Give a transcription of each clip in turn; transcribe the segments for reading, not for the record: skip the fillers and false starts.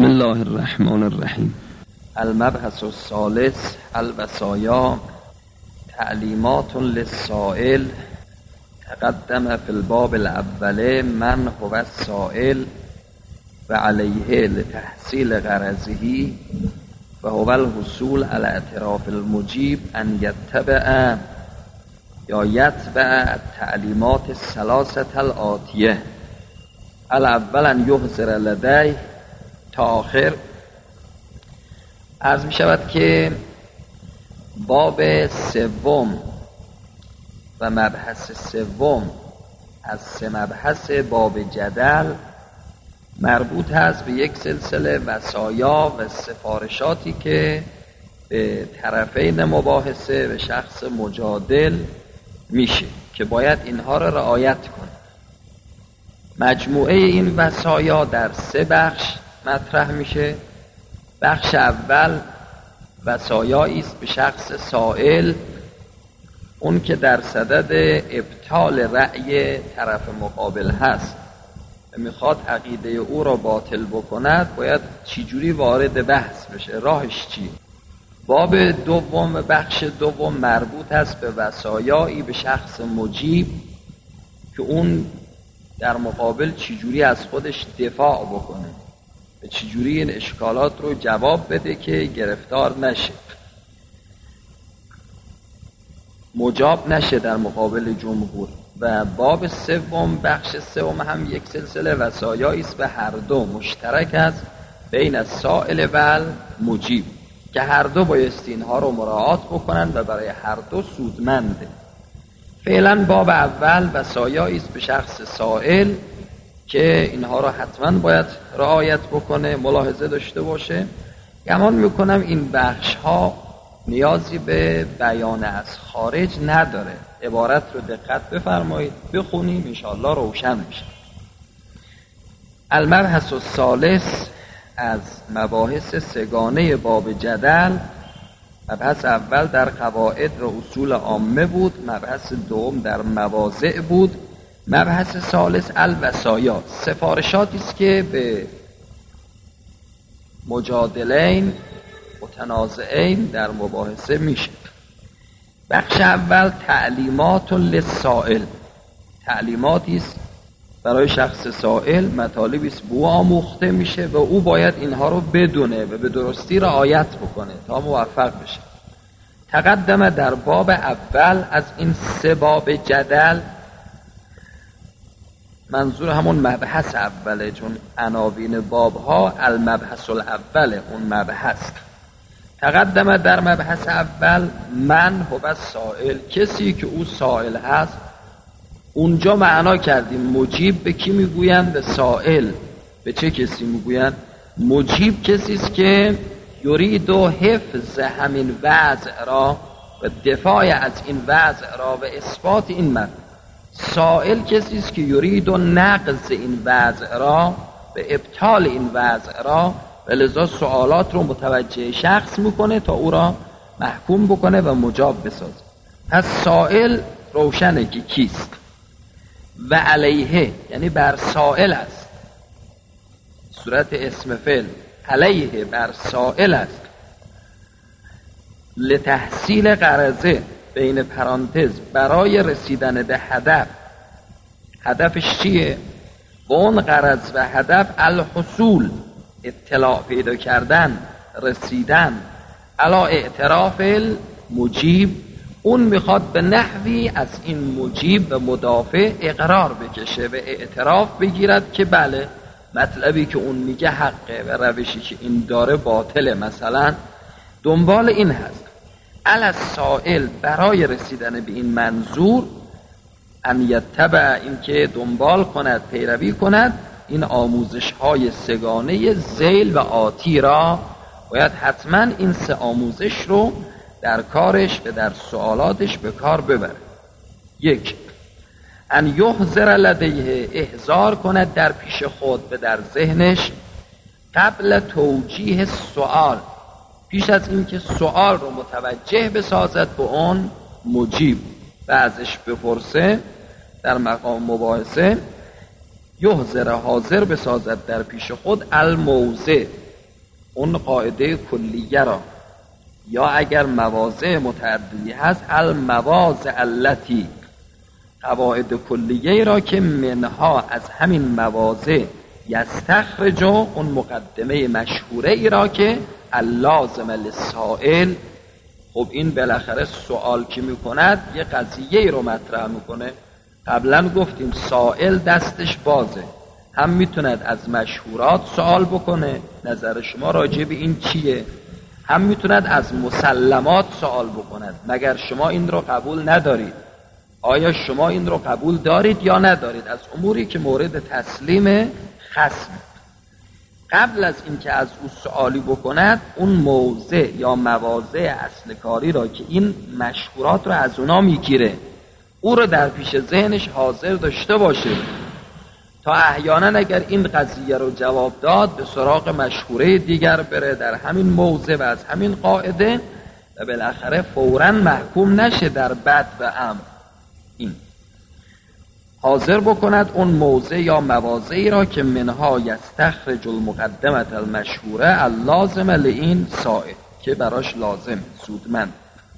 بسم الله الرحمن الرحیم. المبحث الثالث الوصایا تعلیمات للسائل. تقدم فی الباب الاول من هو السائل و علیه لتحصیل غرضه و هو الحصول علی اعتراف المجیب ان یتبع یا یتبع التعلیمات الثلاثه الآتیه. الاول ان یحضر لدیه تا آخر. عرض می شود که باب سوم و مبحث سوم از سه مبحث باب جدل مربوط هست به یک سلسله وصایا و سفارشاتی که به طرفین مباحثه به شخص مجادل میشه که باید اینها را رعایت کنه. مجموعه این وصایا در سه بخش مطرح میشه. بخش اول وصایایی است به شخص سائل، اون که در صدد ابطال رأی طرف مقابل هست و میخواد عقیده او را باطل بکند، باید چجوری وارد بحث بشه، راهش چیه. باب دوم و بخش دوم مربوط است به وصایایی به شخص مجیب که اون در مقابل چجوری از خودش دفاع بکنه و چجوری این اشکالات رو جواب بده که گرفتار نشه، مجاب نشه در مقابل جمهور. و باب سوم بخش سوم هم یک سلسله وصایایی است به هر دو مشترک است بین السائل و المجیب که هر دو بایستی اینها رو مراعات بکنن و برای هر دو سودمنده. فعلا باب اول وصایایی است به شخص سائل که اینها را حتما باید رعایت بکنه، ملاحظه داشته باشه. گمان میکنم این بخش ها نیازی به بیان از خارج نداره. عبارت رو دقت بفرمایید بخونیم انشاءالله روشن میشه. المبحث الثالث از مباحث سگانه باب جدل. مبحث اول در قواعد و اصول عامه بود، مبحث دوم در مواضع بود، مبحث ثالث الوصایا سفارشاتی است که به مجادلین متنازعین در مباحثه میشه. بخش اول تعلیمات للسائل، تعلیماتی است برای شخص سائل، مطالبی است به او آموخته میشه و او باید اینها رو بدونه و به درستی رعایت بکنه تا موفق بشه. تقدم در باب اول از این سه باب جدل، منظور همون مبحث اوله چون عناوین بابها المبحث الاول اون مبحث. تقدم در مبحث اول من هو السائل، کسی که او سائل هست. اونجا معنا کردیم مجیب به کی میگوین؟ به سائل. به چه کسی میگوین؟ مجیب کسی است که یرید و حفظ همین وضع را و دفاع از این وضع را و اثبات این مطلب. سائل کسی است که یرید و نقض این وضع را و ابطال این وضع را و لذا سوالات رو متوجه شخص میکنه تا او را محکوم بکنه و مجاب بسازه. پس سائل روشنه که کیست. و علیه یعنی بر سائل است، صورت اسم فعل، علیه بر سائل است. لتحصیل غرضه بین پرانتز برای رسیدن به هدف. هدفش چیه؟ با اون غرض و هدف الحصول اطلاع پیدا کردن، رسیدن علی اعتراف المجیب. اون میخواد به نحوی از این مجیب و مدافع اقرار بکشه و اعتراف بگیرد که بله مطلبی که اون میگه حقه و روشی که این داره باطله. مثلا دنبال این هست علی السائل برای رسیدن به این منظور ان یتبع، این که دنبال کند، پیروی کند این آموزش های سگانه ذیل و آتی را. باید حتما این سه آموزش رو در کارش و در سوالاتش به کار ببره. یک، ان یحضر لدیه، احضار کند در پیش خود و در ذهنش، قبل توجیه سوال، پیش از این که سوال رو متوجه بسازد به اون مجیب و ازش بپرسه در مقام مباحثه، یحضر حاضر بسازد در پیش خود الموضع، اون قاعده کلیه را، یا اگر مواضع متعددی هست المواضع التي، قواعد کلیه را که منها از همین مواضع یستخرج، اون مقدمه مشهوره ای را که اللازم للسائل. خب این بالاخره سوال که میکند یه قضیه رو مطرح میکنه. قبلا گفتیم سائل دستش بازه، هم میتوند از مشهورات سوال بکنه نظر شما راجع به این چیه، هم میتوند از مسلمات سوال بکند مگر شما این رو قبول ندارید، آیا شما این رو قبول دارید یا ندارید، از اموری که مورد تسلیم خصم. قبل از اینکه از او سوالی بکند اون موضع یا مواضع اصل کاری را که این مشهورات رو از اونا میگیره او رو در پیش ذهنش حاضر داشته باشه تا احیانا اگر این قضیه رو جواب داد به سراغ مشهوره دیگر بره در همین موضع و از همین قاعده و بالاخره فوراً محکوم نشه در بد و امر. این حاضر بکند اون موضع یا مواضعی را که منها یستخرج المقدمه المشهوره اللازم لین سائل، که براش لازم سودمند.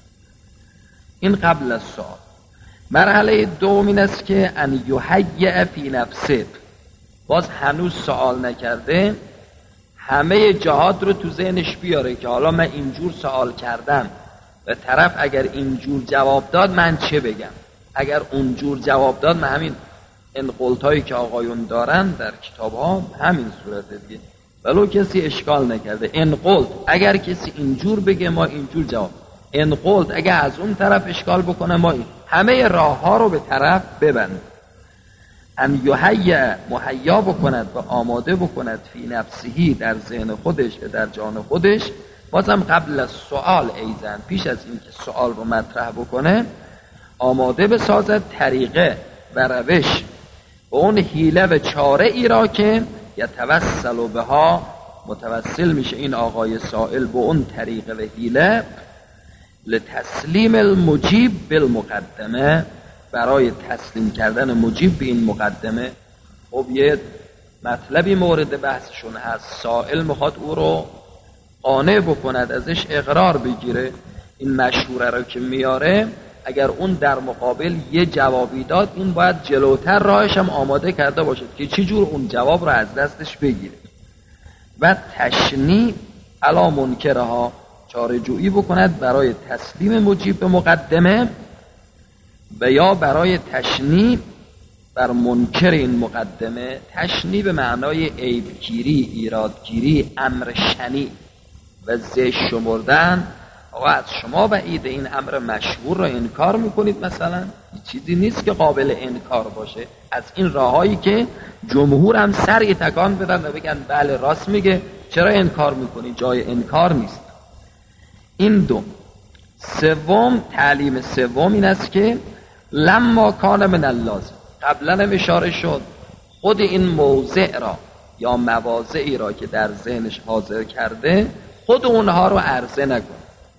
این قبل از سوال. مرحله دوم این است که ان یحیی فی نفسه، باز هنوز سوال نکرده، همه جهات رو تو ذهنش بیاره که حالا من اینجور سوال کردم و طرف اگر اینجور جواب داد من چه بگم، اگر اونجور جواب داد من همین انقلتایی که آقایون دارن در کتاب ها همین صورته دیگه، ولو کسی اشکال نکرده. انقلت اگر کسی اینجور بگه ما اینجور جواب، انقلت اگر از اون طرف اشکال بکنه ما این. همه راه ها رو به طرف ببند. ان یحیی، مهیا بکند و آماده بکند فی نفسهی، در ذهن خودش و در جان خودش، بازم قبل از سوال ایزن، پیش از این که سوال رو مطرح بکنه آماده بسازد طریقه و روش و اون حیله و چاره ای را که یتوسل بها، متوسل میشه این آقای سائل به اون طریقه و حیله لتسلیم المجیب بالمقدمه، برای تسلیم کردن مجیب به این مقدمه. خب یه مطلبی مورد بحثشون هست، سائل میخواد او رو قانع بکند، ازش اقرار بگیره. این مشهوره رو که میاره اگر اون در مقابل یه جوابی داد این باید جلوتر راهش هم آماده کرده باشد که چی جور اون جواب رو از دستش بگیره. و تشنیع علی منکرها، چاره جویی بکند برای تسلیم مجیب به مقدمه و یا برای تشنیع بر منکر این مقدمه. تشنیع به معنای عیبگیری، ایرادگیری، امر شنیع و زشت شمردن. آقا از شما بعید این امر مشهور را انکار میکنید، مثلا چیزی نیست که قابل انکار باشه. از این راهایی که جمهور هم سری تکان بدن و بگن بله راست میگه، چرا انکار میکنی، جای انکار نیست. این دو. سوم، تعلیم سوم این است که لما کان من اللازم، قبلا هم اشاره شد خود این موضع را یا مواضعی را که در ذهنش حاضر کرده خود اونها رو عرضه نکن،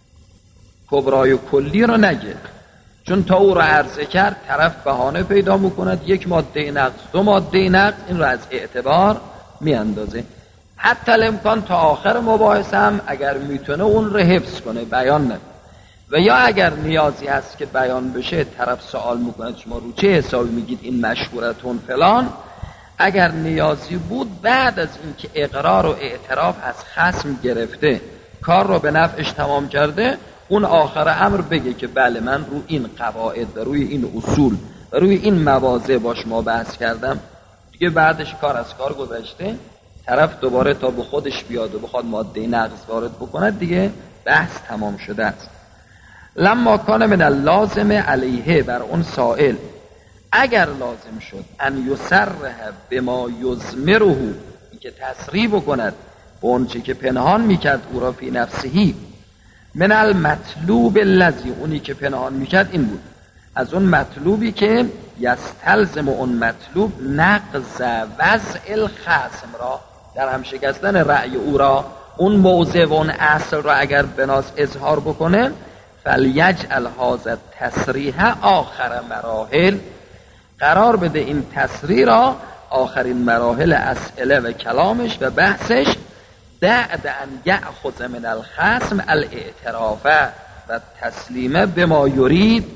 کبرای و کلی رو نگه، چون تا او رو عرضه کرد طرف بهانه پیدا میکند، یک ماده نقض، دو ماده نقض، این رو از اعتبار میاندازه. حتی الامکان تا آخر مباحثه هم اگر میتونه اون رو حفظ کنه، بیان نکنه. و یا اگر نیازی هست که بیان بشه طرف سوال میکنه شما رو چه حسابی میگید این مشهورتون فلان، اگر نیازی بود بعد از اینکه اقرار و اعتراف از خصم گرفته کار رو به نفعش تمام کرده، اون آخر امر بگه که بله من رو این قواعد و روی این اصول و روی این مواضع با شما بحث کردم. دیگه بعدش کار از کار گذشته، طرف دوباره تا به خودش بیاد و بخواد ماده نقض وارد بکند دیگه بحث تمام شده است. لما کان من اللازم علیه، بر اون سائل اگر لازم شد ان یصرح بما یضمره، که تصریح بکند به اون چی که پنهان میکرد او را فی نفسهی، من المطلوب الذی، اونی که پنهان میکرد این بود از اون مطلوبی که یستلزم اون مطلوب نقض وضع الخصم را، در هم شکستن رأی او را، اون موضع و اون اصل را اگر بناس اظهار بکنه، فلیجعل هذا التصریح آخر مراحل، قرار بده این تصریح را آخرین مراحل اسئله و کلامش و بحثش، بعد ان یأخذ من الخصم الاعتراف و تسلیمه به ما یرید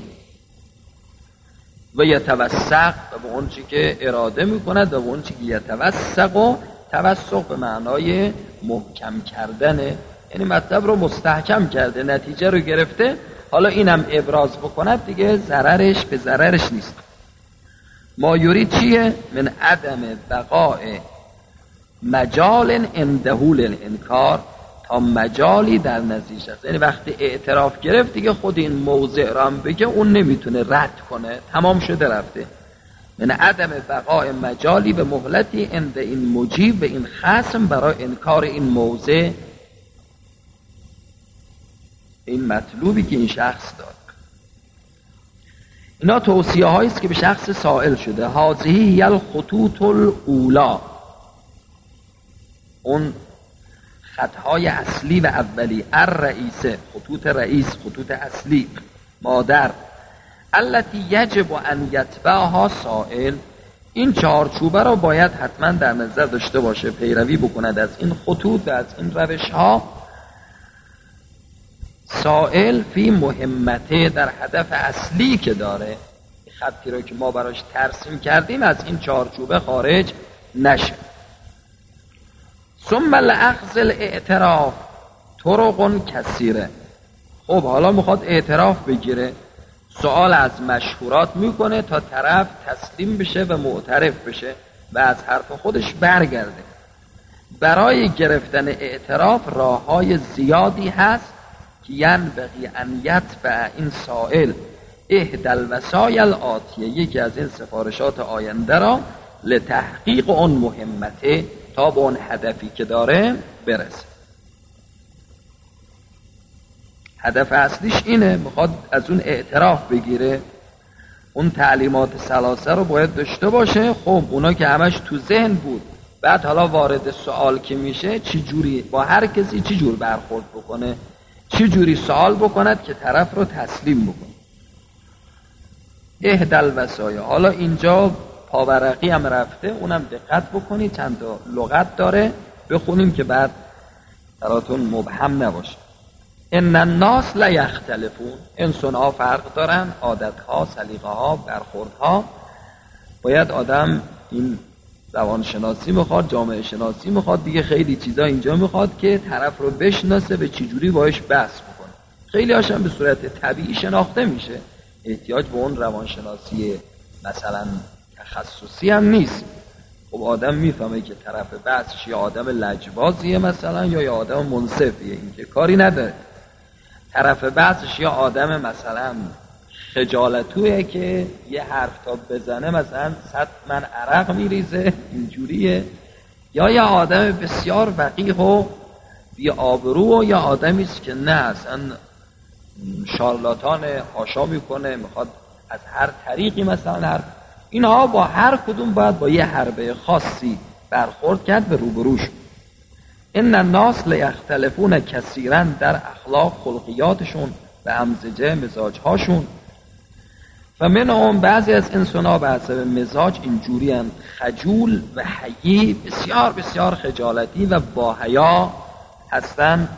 و یتوسق به اون چی که اراده میکند و به اون چی که یتوسق و توسق به معنای محکم کردنه، یعنی مطلب رو مستحکم کرده، نتیجه رو گرفته، حالا اینم ابراز بکند دیگه ضررش به ضررش نیست. ما یرید چیه؟ من عدم بقاء مجال اندهول الانکار، تا مجالی در نزدیکش است. یعنی وقتی اعتراف گرفت دیگه خود این موضع را هم بگه اون نمیتونه رد کنه، تمام شده رفته. من عدم بقاء مجالی به مهلتی عند این مجیب به این خصم برای انکار این موضع، این مطلوبی که این شخص داد. اینا توصیه هایی است که به شخص سائل شده. هذه هی الخطوط الاولا، اون خطهای اصلی و اولی، الرئیسه، خطوط رئیس، خطوط اصلی، مادر، التي یجب ان یتبعها سائل، این چارچوبه را باید حتما در نظر داشته باشه، پیروی بکند از این خطوط و از این روش ها سائل فی مهمته، در هدف اصلی که داره، خطی رو که ما براش ترسیم کردیم از این چارچوبه خارج نشه. ثم لأخذ الاعتراف طرق کثیره. خب حالا میخواد اعتراف بگیره، سوال از مشهورات میکنه تا طرف تسلیم بشه و معترف بشه و از حرف خودش برگرده. برای گرفتن اعتراف راههای زیادی هست که ینبغی ان یتبع این سائل احدی الوسایل آتیه، یکی از این سفارشات آینده را لتحقیق اون مهمته، تا به اون هدفی که داره برسه. هدف اصلیش اینه، میخواد از اون اعتراف بگیره، اون تعلیمات ثلاثه رو باید داشته باشه. خب اونا که همش تو ذهن بود، بعد حالا وارد سوال که میشه چی جوری با هر کسی چی جور برخورد بکنه، چی جوری سوال بکند که طرف رو تسلیم بکنه. احدی الوسایل، حالا اینجا پاورقی هم رفته، اونم دقت بکنید، چند تا لغت داره بخونیم که بعد براتون مبهم نباشه. ان الناس لا یختلفون، انسان ها فرق دارن، عادت ها، سلیقه ها، برخورد ها. باید آدم این روانشناسی میخواد، جامعه شناسی میخواد، دیگه خیلی چیزا اینجا میخواد که طرف رو بشناسه، به چی جوری باهاش بحث بکنه. خیلی هاشم به صورت طبیعی شناخته میشه، احتیاج به اون روانشناسی مثلا تخصصی هم نیست. خب آدم میفهمه که طرف بحثش یا آدم لجبازیه مثلا یا آدم منصفیه، این که کاری نداره. طرف بحثش یا آدم مثلا خجالتویه که یه حرف تا بزنه مثلا 100 من عرق میریزه اینجوریه، یا یه آدم بسیار وقیح و بی آبرو، و یا آدمیست که نه اصلا شارلاتان حاشا میکنه، میخواد از هر طریقی مثلا اینها با هر کدوم باید با یه حربه خاصی برخورد کرد به روبروش. ان الناس لیختلفون کثیرا در اخلاق، خلقیاتشون و امزجه مزاجهاشون. و منهم، بعضی از انسان‌ها به حسب مزاج اینجوری هم خجول و حیی، بسیار بسیار خجالتی و با حیا هستن.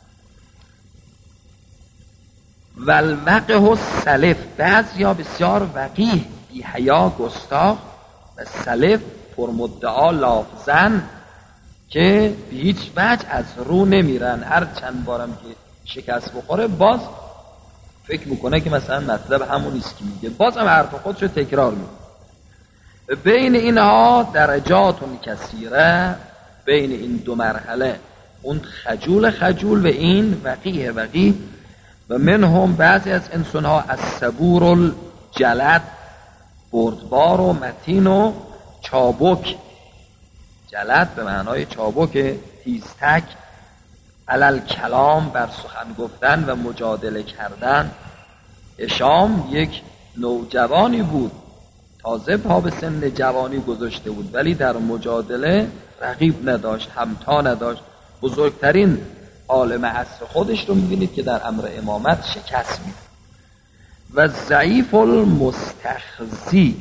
و الوقح السلف، بعضیا بسیار وقیح، بی حیا، گستاخ، و سلف پرمدعا لافزن که به هیچ وجه از رو نمیرن، هر چند بارم که شکست بخوره باز فکر میکنه که مثلا مطلب همون نیست که میگه، باز هم حرف خودش رو تکرار میکنه. بین اینها درجات کثیره، بین این دو مرحله، اون خجول و این وقیح. و منهم، بعضی از انسانها از صبور الجلد، بردبار و متین و چابک. جلد به معنای چابک، تیزتک. علل کلام، بر سخن گفتن و مجادله کردن. هشام یک نوجوانی بود، تازه پا به سن جوانی گذاشته بود، ولی در مجادله رقیب نداشت، همتا نداشت. بزرگترین عالم عصر خودش رو می‌بینید که در امر امامت شکست میده. و ضعیف المستخزی،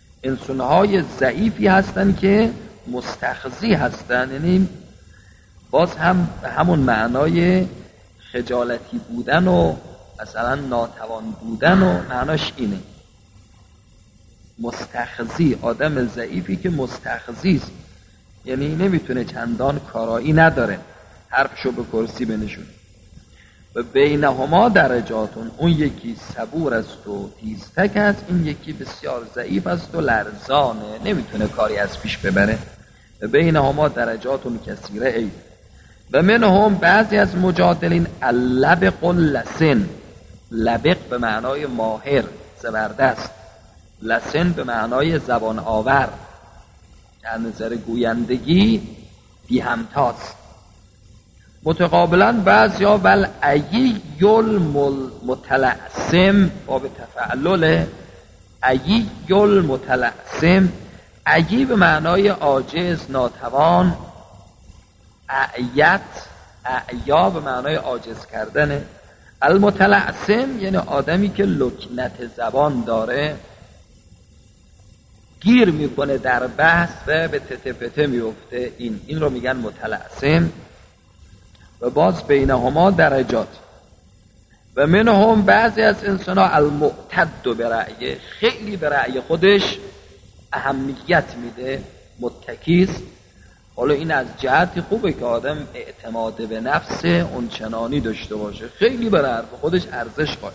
انسان‌های ضعیفی هستن که مستخزی هستن، یعنی باز هم به همون معنای خجالتی بودن و مثلا ناتوان بودن و معناش اینه. مستخزی، آدم ضعیفی که مستخزیست، یعنی نمیتونه چندان کارایی نداره، حرفشو به کرسی بنشونه. و بینهما درجاتون، اون یکی صبور است و تیزتک است، این یکی بسیار ضعیف است و لرزانه، نمیتونه کاری از پیش ببره. و بینهما درجاتون کثیره ای. و منهم بعضی از مجادلین اللبق لسن، لبق به معنای ماهر زبردست، لسن به معنای زبان آور، در نظر گویندگی بی همتاست. متقابلا بعضیا ول ایل متلعثم، باب تفعلل ایل متلعثم، ایی به معنای عاجز ناتوان، اعیت اعیا به معنای عاجز کردنه، المتلعثم یعنی آدمی که لکنت زبان داره، گیر میکنه در بحث و به تته پته میفته، این رو میگن متلعثم. و باز بینهما درجات. و منهم بعضی از انسان ها المعتد به رأی، خیلی به رأی خودش اهمیت میده، متکیست. حالا این از جهتی خوبه که آدم اعتماد به نفس اونچنانی داشته باشه، خیلی به حرف خودش ارزش قائل.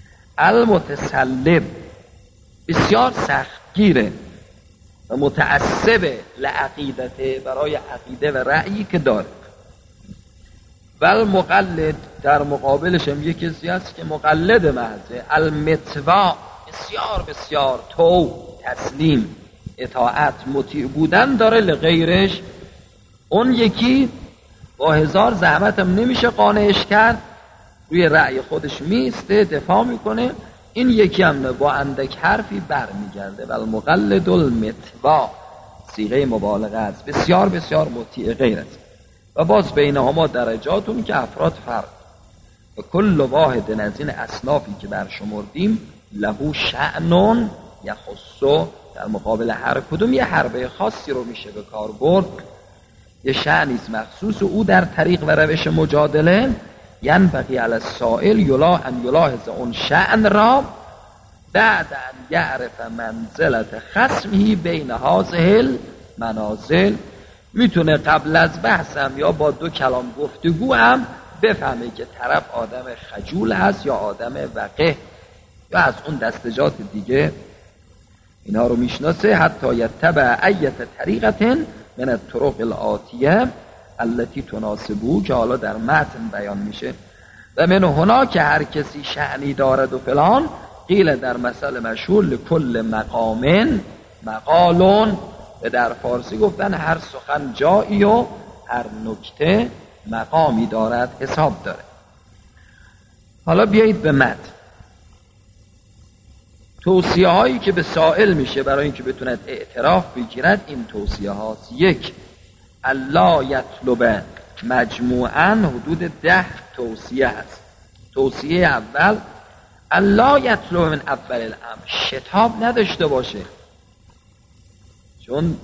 المتسلب بسیار سختگیره و متعصب لعقیدته، برای عقیده و رأیی که داره. و المقلد در مقابلش هم یک کسی هست که مقلد محضه، المتوا بسیار بسیار تو تسلیم اطاعت مطیع بودن داره لغیرش. اون یکی با هزار زحمت هم نمیشه قانعش کرد، روی رأی خودش میسته دفاع میکنه. این یکی هم با اندک حرفی بر میگرده. و المقلد المتوا صیغه مبالغه است، بسیار بسیار مطیع غیر است. و باز بینهما درجاتون که افراد فرق. و کل واحد از این اصنافی که برشمردیم له شأن یخصو، در مقابل هر کدوم یه حربه خاصی رو میشه به کار برد، یه شأنیز مخصوص او در طریق و روش مجادله. ینبغی علی السائل ان یلاحظ اون شأن را بعد ان یعرف منزلت خصمه بین هذه المنازل. میتونه قبل از بحثم یا با دو کلام گفتگو هم بفهمه که طرف آدم خجول هست یا آدم وقح یا از اون دستجات دیگه، اینا رو میشناسه. حتی یتبع ایت طریقت من الطرق الآتیه التي تناسبو، که حالا در متن بیان میشه. و من هنا که هر کسی شأنی دارد و فلان، قیل در مثل مشهور لکل مقام مقالون، و در فارسی گفتن هر سخن جایی و هر نکته مقامی دارد، حساب داره. حالا بیایید به متن. توصیه هایی که به سائل میشه برای اینکه بتوند اعتراف بگیرد این توصیه هاست. یک، الا یطلب مجموعاً، حدود 10 توصیه هست. توصیه اول الا یطلب من اول الامر، شتاب نداشته باشه. چون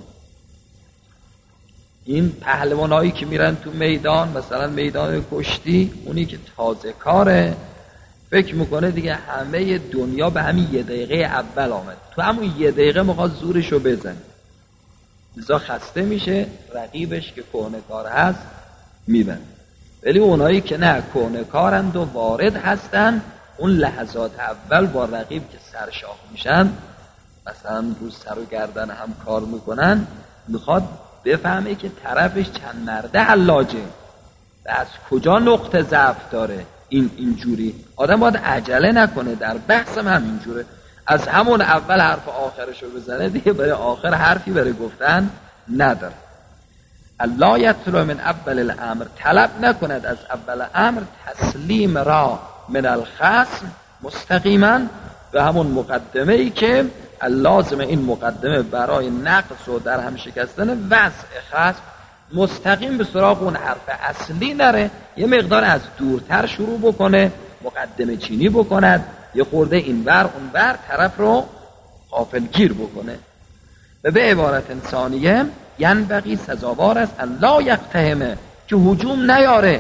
این پهلوانایی که میرن تو میدان، مثلا میدان کشتی، اونی که تازه کاره فکر میکنه دیگه همه دنیا به همین 1 دقیقه اول آمد، تو همون 1 دقیقه میخواد زورشو بزنه، لذا خسته میشه، رقیبش که کهنه‌کار هست میبنه. ولی اونایی که نه کهنه‌کارند و وارد هستن، اون لحظات اول با رقیب که سرشاخ میشن، مثلا رو سر و گردن هم کار میکنن، میخواد بفهمه که طرفش چند مرده حلاجه و از کجا نقطه ضعف داره. اینجوری آدم باید عجله نکنه، در بحث هم همینجوره، از همون اول حرف آخرشو بزنه، دیگه برای آخر حرفی برای گفتن نداره. الا یطلب من اول الامر، طلب نکند از اول امر تسلیم را من الخصم مستقیما، به همون مقدمه ای که لازم این مقدمه برای نقص و در هم شکستن وضع خصم، مستقیم به سراغ اون حرف اصلی نره، یه مقدار از دورتر شروع بکنه، مقدمه چینی بکند، یه خورده این بر اون بر، طرف رو غافلگیر بکنه. و به عبارت ثانیه ینبغی سزاوار است ان لا یقتحم که هجوم نیاره.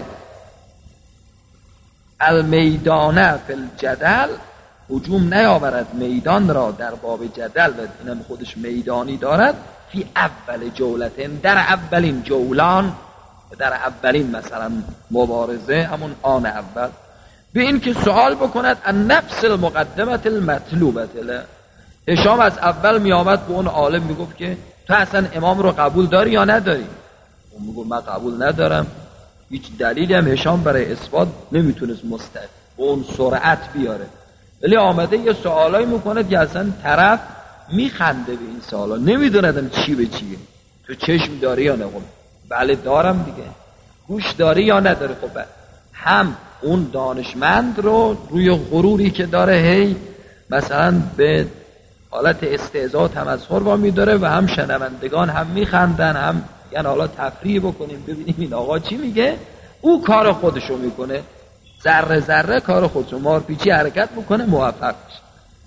المیدانه فی الجدل، هجوم نیاورد میدان را در باب جدل، و اینم خودش میدانی دارد. فی اول جولتن، در اولین جولان، در اولین مثلا مبارزه، همون آن اول، به این که سوال بکند ان نفس المقدمت المطلوبت له. هشام از اول می آمد به اون عالم می گفت که تو اصلا امام رو قبول داری یا نداری؟ اون می گفت من قبول ندارم. هیچ دلیلی هم هشام برای اثبات نمیتونست مستقیم اون سرعت بیاره، ولی آمده یه سوالایی میکنه که اصلا طرف میخنده به این سوالا، نمیدوندم چی به چیه. تو چشم داری یا نه؟ بله دارم دیگه. گوش داری یا نداری؟ خب هم اون دانشمند رو روی غروری که داره هی مثلا به حالت استهزاء و تمسخر وامی داره، و هم شنوندگان هم میخندن، هم یعنی حالا تفریح بکنیم ببینیم این آقا چی میگه. او کار خودشو میکنه، ذره ذره کار خودشو، مارپیچی حرکت میکنه، موفق میشه.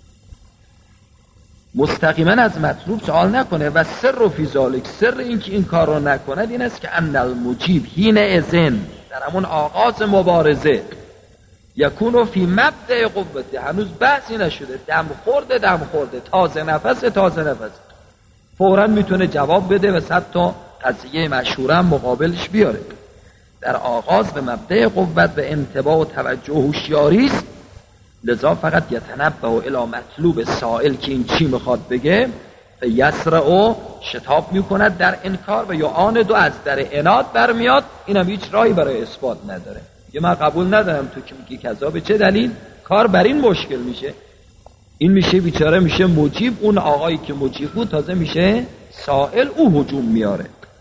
مستقیما از مطلوب سوال نکنه. و سر و فی ذالک، سر این که این کار رو نکند این است که ان المجیب حین اذن، در همون آغاز مبارزه، یکونو فی مبدأ قوته، هنوز بحثی نشده، دم خورده، تازه نفس، فوراً میتونه جواب بده و صد تا قضیه مشهورم مقابلش بیاره. در آغاز به مبدأ قوت و انتباه و توجه و هوشیاری است. لذا فقط یتنبه الی مطلوب سائل که این چی میخواد بگه، یسرع شتاب میکند در انکار، و یا آن دو از در عناد برمیاد. اینم هیچ راهی برای اثبات نداره، یه من قبول ندارم تو که میگی کذا، به چه دلیل؟ کار بر این مشکل میشه. این میشه بیچاره میشه مجیب، اون آقایی که مجیب بود تازه میشه سائل، او هجوم میاره.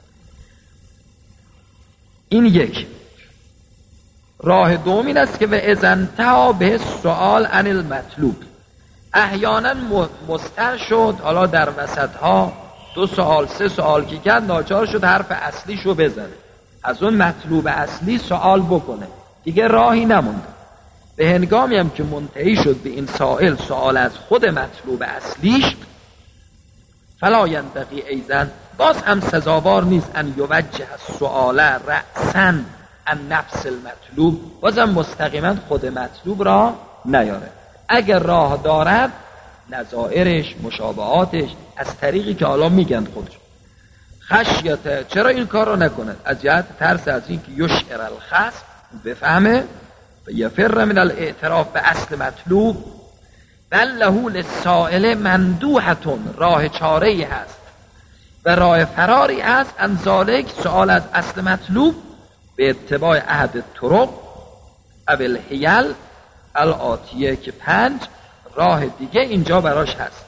این یک. راه دوم این است که و اذنتها به سوال عن المطلوب، احیانا مستر شد، حالا در وسطها 2 سوال 3 سوال که کرد، ناچار شد حرف اصلیشو بزنه، از اون مطلوب اصلی سوال بکنه، دیگه راهی نموند. به هنگامی هم که منتهی شد به این سائل سوال از خود مطلوب اصلیش، فلا ینبغی ایضا، باز هم سزاوار نیست ان یوجه السؤال رأسا عن نفس المطلوب، بازم مستقیما خود مطلوب را نیاره. اگر راه دارد نظائرش، مشابهاتش، از طریقی که حالا میگن خودش خشیت، چرا این کار رو نکند؟ از جهت ترس از این که یشعر الخصم، بفهمه و یفر من الاعتراف به اصل مطلوب. بل له للسائل مندوحتون، راه چاره‌ای هست و راه فراری هست، ان ذالک، سؤال از اصل مطلوب، به اتباع احد طرق او الحیل الآتیه، که 5 راه دیگه اینجا براش هست.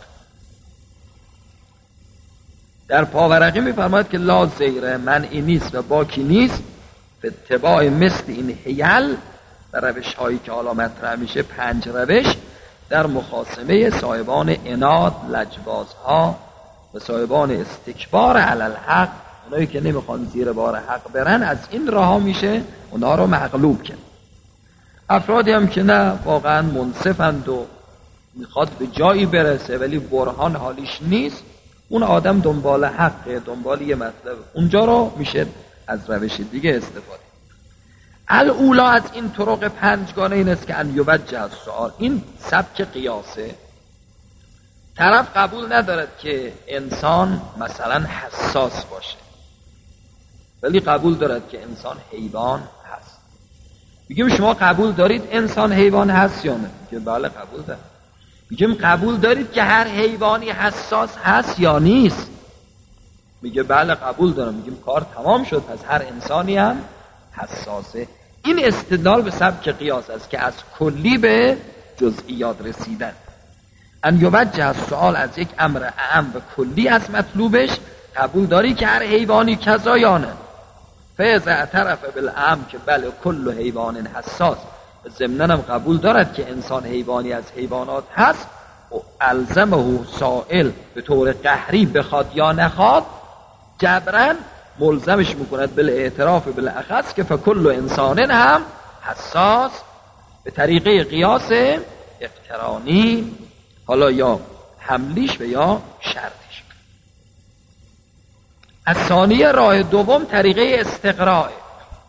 در پاورقی میفرماید که لا زیر منعی نیست و باکی نیست به اتباع مثل این حیل و روش هایی که حالا مطرح میشه، 5 روش در مخاصمه صاحبان عناد، لجبازها و صاحبان استکبار علی الحق، اونایی که نمیخوان زیر بار حق برن، از این راه ها میشه اونا رو مغلوب کرد. افرادی هم که نه واقعا منصفند و میخواد به جایی برسه ولی برهان حالیش نیست، اون آدم دنبال حقه، دنبال یه مطلب، اونجا رو میشه از روش دیگه استفاده. الاولا از این طرق 5گانه این است که ان یوجه السؤال، این سبک قیاسه. طرف قبول ندارد که انسان مثلا حساس باشه، ولی قبول دارد که انسان حیوان هست. میگیم شما قبول دارید انسان حیوان هست یا نه؟ میگه بله قبول دارم. میگیم قبول دارید که هر حیوانی حساس هست یا نیست؟ میگه بله قبول دارم. میگیم کار تمام شد، پس هر انسانی هم حساسه. این استدلال به سبک قیاس است که از کلی به جزئیات رسیدن. ان یوجه السؤال از یک امر اعم و کلی از مطلوبش، قبول داری که هر حیوانی کذا یا نه؟ فاذا اعترف بالاعم که بله کل حیوان حساس، ضمناً هم قبول دارد که انسان حیوانی از حیوانات هست، و الزمه سائل به طور قهری بخواد یا نخواد، جبران ملزمش میکند بالاعتراف بالاخص که فکل انسان هم حساس، به طریقه قیاس اقترانی، حالا یا حملیش و یا شرطیش. از ثانیه راه دوم طریقه استقراء.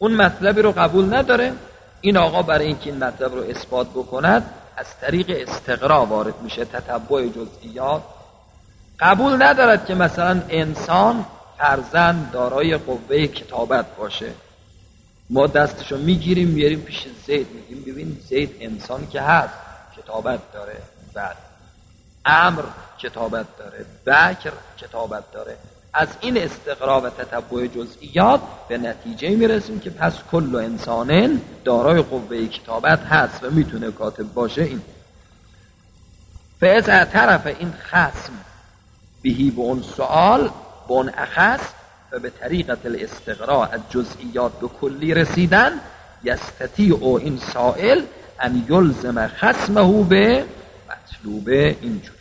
اون مطلبی رو قبول نداره. این آقا برای اینکه این مطلب رو اثبات بکند از طریق استقرا وارد میشه، تتبع جزئیات. قبول ندارد که مثلا انسان فرزند دارای قوه کتابت باشه. ما دستشو میگیریم میاریم پیش زید، میگیم ببین زید انسان که هست، کتابت داره، بعد امر کتابت داره، بکر کتابت داره. از این استقرا و تتبع جزئیات به نتیجه میرسیم که پس کل انسان دارای قوه کتابت هست و میتونه کاتب باشه. این فاذا اعترف این خصم بهی به اون سوال به اون اخص و به طریقت الاستقراء از جزئیات به کلی رسیدن، یستطیع این سائل ان یلزم خصمه به مطلوبه. اینجور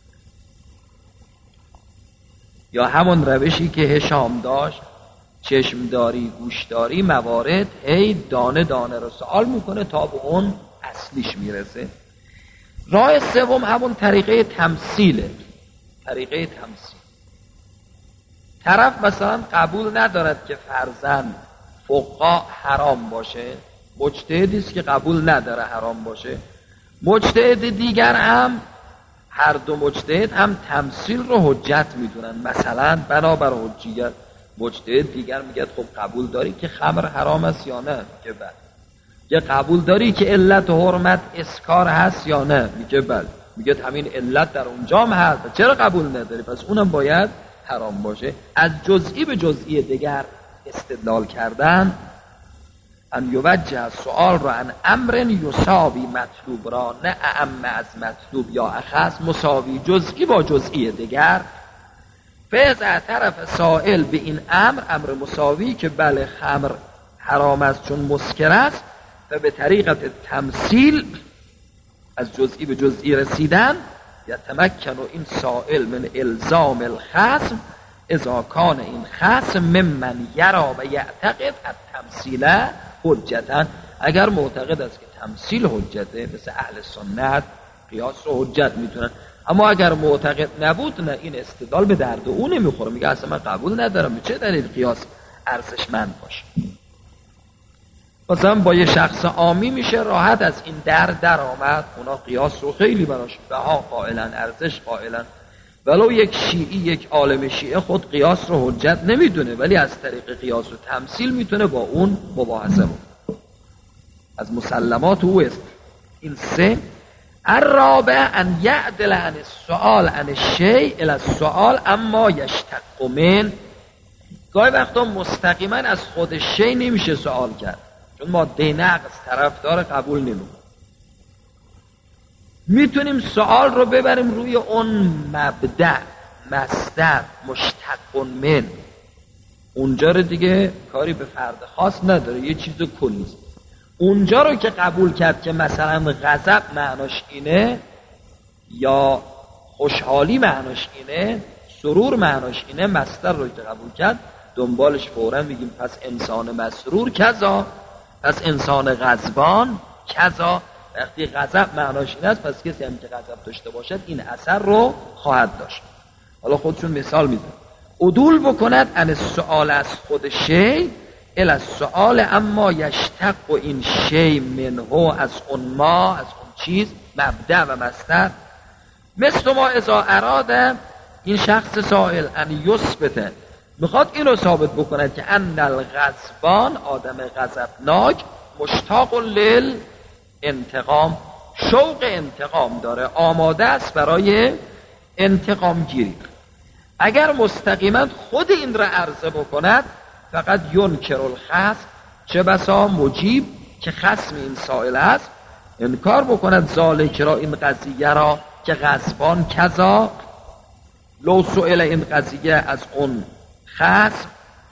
یا همون روشی که هشام داشت، چشمداری گوشداری موارد هی دانه دانه رو سوال میکنه تا به اون اصلیش میرسه. راه سوم همون طریقه تمثیله. طریقه تمثیل، طرف مثلا قبول ندارد که فرزند فقها حرام باشه، مجتهدی است که قبول نداره حرام باشه، مجتهد دیگر هم، هر دو مجتهد هم تمثیل رو حجت میدونن. مثلا بنابر حجیت مجتهد دیگر میگه خب قبول داری که خمر حرام است یا نه؟ میگه بله. یا قبول داری که علت حرمت اسکار هست یا نه؟ میگه بله. میگه همین علت در اونجا هم هست، چرا قبول نداری؟ پس اونم باید حرام باشه. از جزئی به جزئی دیگر استدلال کردن، ان یوجه سؤال را عن امر یساوی مطلوب را، نه اعم از مطلوب یا اخص، مساوی جزئی با جزئی دیگر. فاذا اعترف سائل به این امر مساوی که بله خمر حرام است چون مسکر است، و به طریقت تمثیل از جزئی به جزئی رسیدن، یتمکن این سائل من الزام الخصم اذا کان این خصم ممن یرا و یعتقد التمثیل حجتا. اگر معتقد است که تمثیل حجته، مثل اهل سنت قیاس رو حجت میتونن. اما اگر معتقد نبود، نه، این استدلال به درد او نمیخوره، میگه اصلا من قبول ندارم، به چه دلیل قیاس ارزشمند باشه. مثلا با یه شخص عامی میشه راحت از این در آمد، اونا قیاس رو خیلی براش بها قائلن، ارزش قائلن. ولو یک شیعی، یک عالم شیعه خود قیاس رو حجت نمیدونه، ولی از طریق قیاس و تمثیل میتونه با اون مباحثه بکنه. از مسلمات او است. این سه. الرابع ان یعدل عن السؤال عن الشیء الى السؤال اما یشتق من. گاهی وقتا مستقیما از خود شیء نمیشه سوال کرد، چون ماده نقص طرفدار قبول نمیکنه. میتونیم سوال رو ببریم روی اون مبدأ، مصدر، مشتق من. اونجا رو دیگه کاری به فرد خاص نداره، یه چیز کلی است. اونجا رو که قبول کرد که مثلا غضب معناش اینه، یا خوشحالی معناش اینه، سرور معناش اینه، مصدر رو که قبول کرد، دنبالش فوراً میگیم پس انسان مسرور کذا، پس انسان غضبان کذا. وقتی غضب معناش این است، پس کسی هم که غضب داشته باشد این اثر رو خواهد داشت. حالا خودشون مثال میزن. عدول بکند عن السؤال از خود شی الی السؤال اما یشتق و این شی منه، از اون ما، از اون چیز، مبدأ و مصدر. مثل ما اذا اراده این شخص سائل ان یثبت، میخواد این رو ثابت بکند که ان الغضبان، آدم غضبناک، مشتاق لیل انتقام، شوق انتقام داره، آماده است برای انتقام گیری. اگر مستقیما خود این را عرضه بکند، فقط ینکر الخصم، چه بسا مجیب که خصم این سائل است انکار بکند ذالک را، این قضیه را، که غضبان کذا، لو سئل این قضیه از اون خصم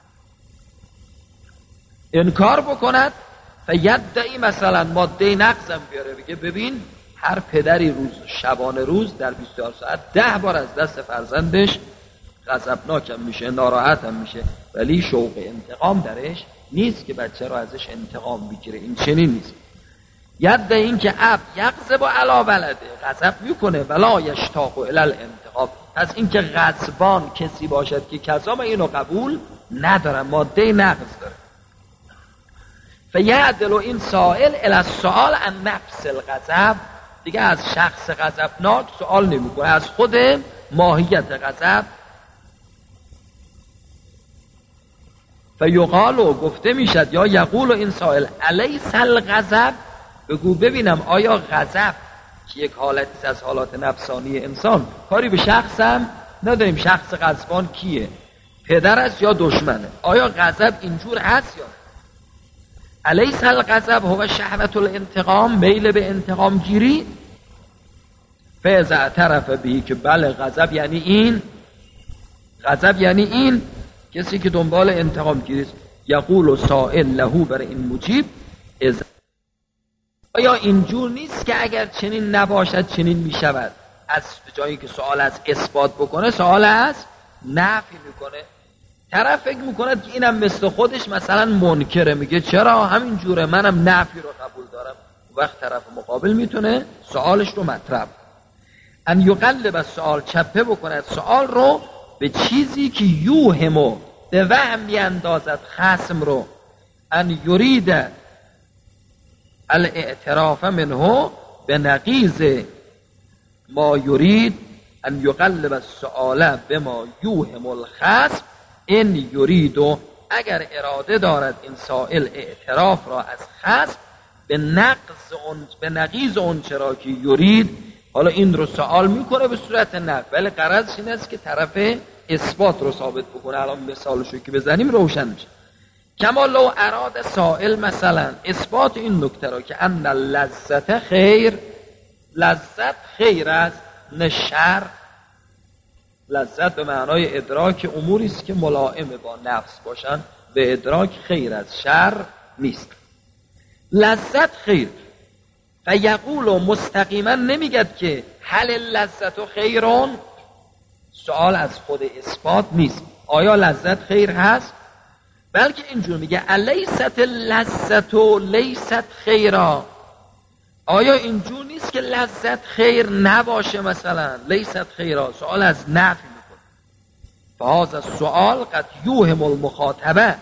انکار بکند. فیدعی مثلا ماده نقضم بیاره، بگه ببین هر پدری شبانه روز در 24 ساعت 10 بار از دست فرزندش غضبناکم میشه، ناراحتم میشه، ولی شوق انتقام درش نیست که بچه رو ازش انتقام بگیره. این چنین نیست. ید این که اب یغضب علی ولده، غضب میکنه، ولا یشتاق الی الانتقام. پس این که غضبان کسی باشد که کذا، من اینو قبول ندارم، ماده نقض داره. فیعدل این سائل الی السؤال عن نفس الغضب، دیگه از شخص غضبناک سوال نمیکنه، از خود ماهیت غضب. فیقال، گفته میشد، یا یقول این سائل الیس الغضب، بگو ببینم آیا غضب که یک حالتی از حالات نفسانی انسان، کاری به شخصم نداریم، شخص غضبان کیه، پدر است یا دشمنه، آیا غضب اینجور هست یا نه؟ الیس الغضب هو شهوت الانتقام، میل به انتقام گیری. فاذا اعترف به، که بله غضب یعنی این، غضب یعنی این، کسی که دنبال انتقام گیری است. یقول سائل له، برای این مجیب، آیا اینجور نیست که اگر چنین نباشد چنین می شود؟ از جایی که سوال از اثبات بکنه سوال از نفی میکنه. طرف فکر میکنه که اینم مثل خودش مثلا منکره، میگه چرا همین جوره، منم نفی رو قبول دارم. وقت طرف مقابل میتونه سوالش رو مطرح، ان یقلب السؤال، چپه بکند سوال رو به چیزی که یوهمو، به وهم میاندازد خصم رو، ان یرید الاعتراف منه به نقیض ما یرید، ان یقلب السؤال بما یوهم الخصم، این یریدو، اگر اراده دارد این سائل اعتراف را از خصم به نقیض اون چرا که یرید. حالا این رو سوال میکنه به صورت نقض، ولی غرضش این است که طرف اثبات رو ثابت بکنه. الان مثالشو که بزنیم روشن میشه. کما لو اراد سائل مثلا اثبات این نکته را که ان لذت خیر، لذت خیر است نه شر. لذت به معنای ادراک اموری است که ملائم با نفس باشن، به ادراک خیر از شر نیست. لذت خیر، و یقول مستقیما نمیگد که هل لذت خیرون، سوال از خود اثبات نیست، آیا لذت خیر هست، بلکه اینجور میگه الیست لذت لیست خیرا، آیا اینجور نیست که لذت خیر نباشه، مثلا لیست خیرا، سوال از نفی میکنه. فهذا السؤال قد یوهم المخاطبه،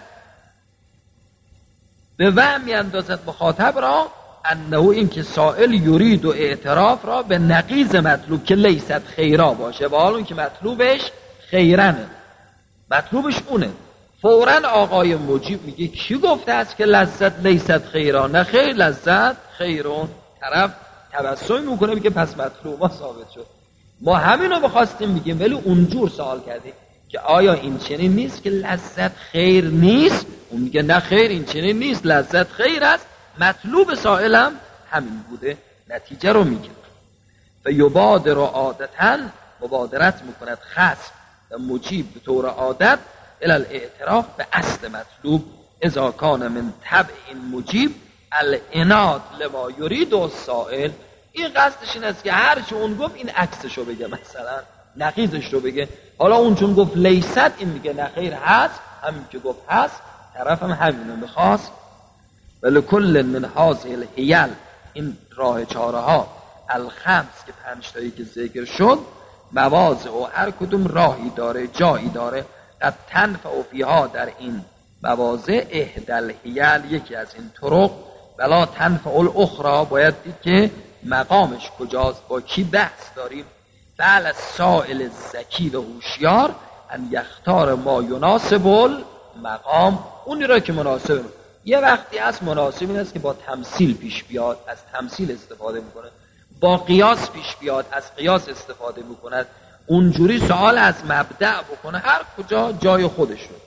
به وهم میاندازد مخاطب را انه، این که سائل یرید و اعتراف را به نقیض مطلوب که لیست خیرا باشه، و حالا اون که مطلوبش خیرنه، مطلوبش اونه. فوراً آقای مجیب میگه کی گفته است که لذت لیست خیرا، نه خیر لذت خیرون. طرف تبسم میکنه میگه پس مطلوب ما ثابت شد، ما همینو بخواستیم بگیم ولی اونجور سوال کردیم که آیا این چنین نیست که لذت خیر نیست، اون میگه نه خیر این چنین نیست، لذت خیر است، مطلوب سائلم همین بوده، نتیجه رو میگه. فیبادر عادتاً، مبادرت میکند خصم و مجیب به طور عادت الی الاعتراف به اصل مطلوب، اذا کان من طبع این مجیب الاناد لما یرید السائل. این قصدش این است که هر چه اون گفت این عکسشو بگه، مثلا نقیضش رو بگه. حالا اون چون گفت لیست، این میگه نه خیر هست، همین که گفت هست، طرف هم همینو میخواست. ولی کل من هذه الحیل، این راه چاره ها الخمس که 5 تایی که ذکر شد، مواضع و هر کدوم راهی داره، جایی داره، قد تنفع فیها، در این مواضع احدى الحیل، یکی از این طرق، ولا تنفع الاخرى، باید دید که مقامش کجاست، با کی بحث داریم. فعل السائل الذکی و هوشیار ان یختار ما یناسب المقام، اونی را که مناسبه. یه وقتی هست مناسب این است که با تمثیل پیش بیاد، از تمثیل استفاده میکنه، با قیاس پیش بیاد، از قیاس استفاده میکند، اونجوری سوال از مبدأ بکنه، هر کجا جای خودش رو.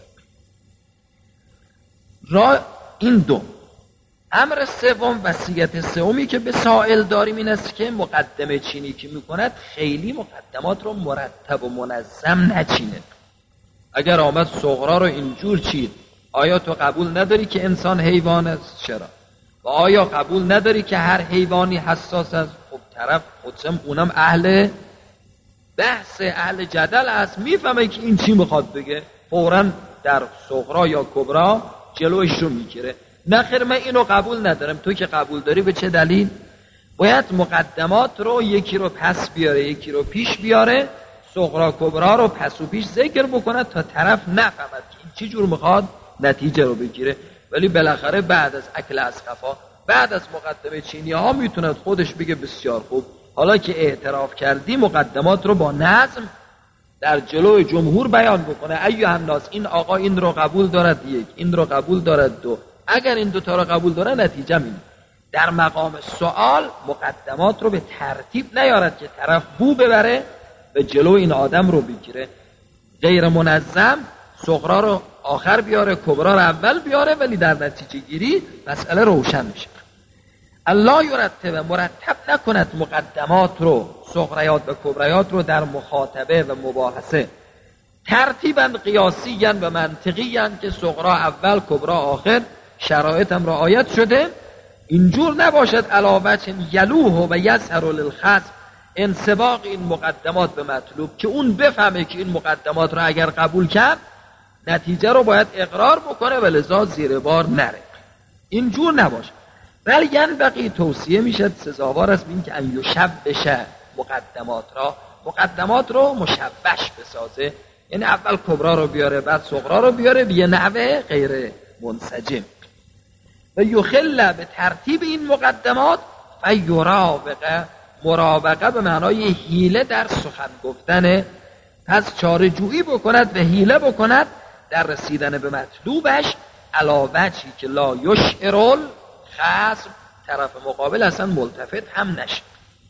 این دو. امر سوم، وصیت سومی که به سائل داریم این است که مقدمه چینی که میکند خیلی مقدمات رو مرتب و منظم نچینه. اگر آمد صغرا رو اینجور چید، آیا تو قبول نداری که انسان حیوان است؟ چرا؟ و آیا قبول نداری که هر حیوانی حساس است؟ خب طرف خودشم اونم اهل بحث، اهل جدل است، میفهمه که این چی میخواد بگه، فوراً در صغرا یا کبرا جلوش رو میگیره. نه خیر من اینو قبول ندارم، تو که قبول داری به چه دلیل؟ باید مقدمات رو یکی رو پس بیاره یکی رو پیش بیاره، صغرا کبرا رو پس و پیش ذکر بکنه تا طرف نفهمد که این چی جور میخواد نتیجه رو بگیره. ولی بالاخره بعد از اکل اسقفا، بعد از مقدمه چینی ها میتوند خودش بگه بسیار خوب، حالا که اعتراف کردی مقدمات رو با نظم در جلوی جمهور بیان بکنه. ایها الناس، این آقا این رو قبول دارد یک، این رو قبول دارد دو، اگر این دوتا رو قبول داره نتیجه میده. در مقام سوال مقدمات رو به ترتیب نیارد که طرف بو ببره به جلو این آدم رو بگیره. غیر منظم صغرا رو آخر بیاره، کبرا رو اول بیاره، ولی در نتیجه گیری مسئله روشن میشه. الله یرتب، مرتب نکند مقدمات رو، صغریات و کبریات رو در مخاطبه و مباحثه ترتیبا قیاسیاً و منطقیاً که صغرا اول کبرا آخر، شرایط هم رعایت شده. اینجور نباشد علاوه یلوه و یظهر للخصم، انسباق این مقدمات به مطلوب که اون بفهمه که این مقدمات رو اگر قبول کرد نتیجه رو باید اقرار بکنه و لذا زیر بار نره. اینجور نباشه. ولی ینبغی، توصیه میشد، سزاوار است این که ان یشبش مقدمات رو مشبش بسازه، یعنی اول کبرا رو بیاره بعد صغرا رو بیاره به یه نحوه غیر منسجم. و یخل به ترتیب این مقدمات و یراوقه، مراوقه به معنای حیله در سخن گفتن، پس چاره جویی بکند و حیله بکند در رسیدن به مطلوبش، علاوه‌چی که لا یشعرل خصم، طرف مقابل اصلا ملتفت هم نشه.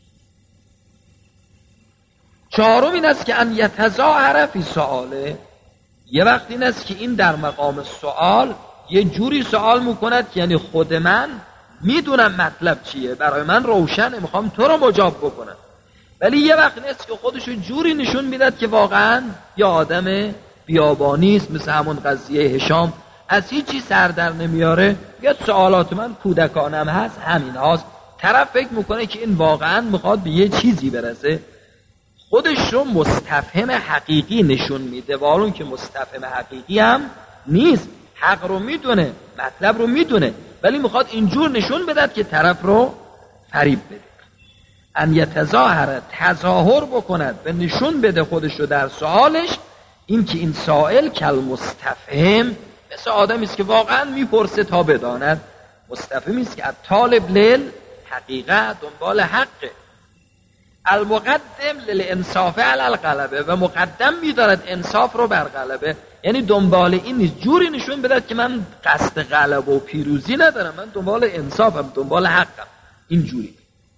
چهارم این است که ان یتظاهر فی سؤاله، یه وقت این است که این در مقام سؤال یه جوری سوال میکند که یعنی خود من میدونم مطلب چیه، برای من روشنه، میخوام تو رو مجاب بکنم، ولی یه وقت نیست که خودشو جوری نشون میداد که واقعا یه آدم بیابانی است، مثل همون قضیه هشام، از هیچی سر در نمیاره، یا سوالات من کودکانم هست همین هاست. طرف فکر میکنه که این واقعا میخواد به یه چیزی برسه، خودش رو مستفهم حقیقی نشون میده، والون که مستفهم حقیقی هم نیست، حق رو میدونه، مطلب رو میدونه، ولی میخواد اینجور نشون بدد که طرف رو فریب بده. ان یتظاهر، تظاهر بکند و نشون بده خودش رو در سوالش، این که این سائل کل مستفهم، مثل آدمی است که واقعا میپرسه تا بداند، مستفهمی است که طالب لیل حقیقت، دنبال حقه. المقدم للانصاف علی الغلبه، و مقدم می‌دارد انصاف رو بر غلبه، یعنی دنبال این نیست جوری نشون بدهد که من قصد غلبه و پیروزی ندارم، من دنبال انصافم، دنبال حقم، اینجوری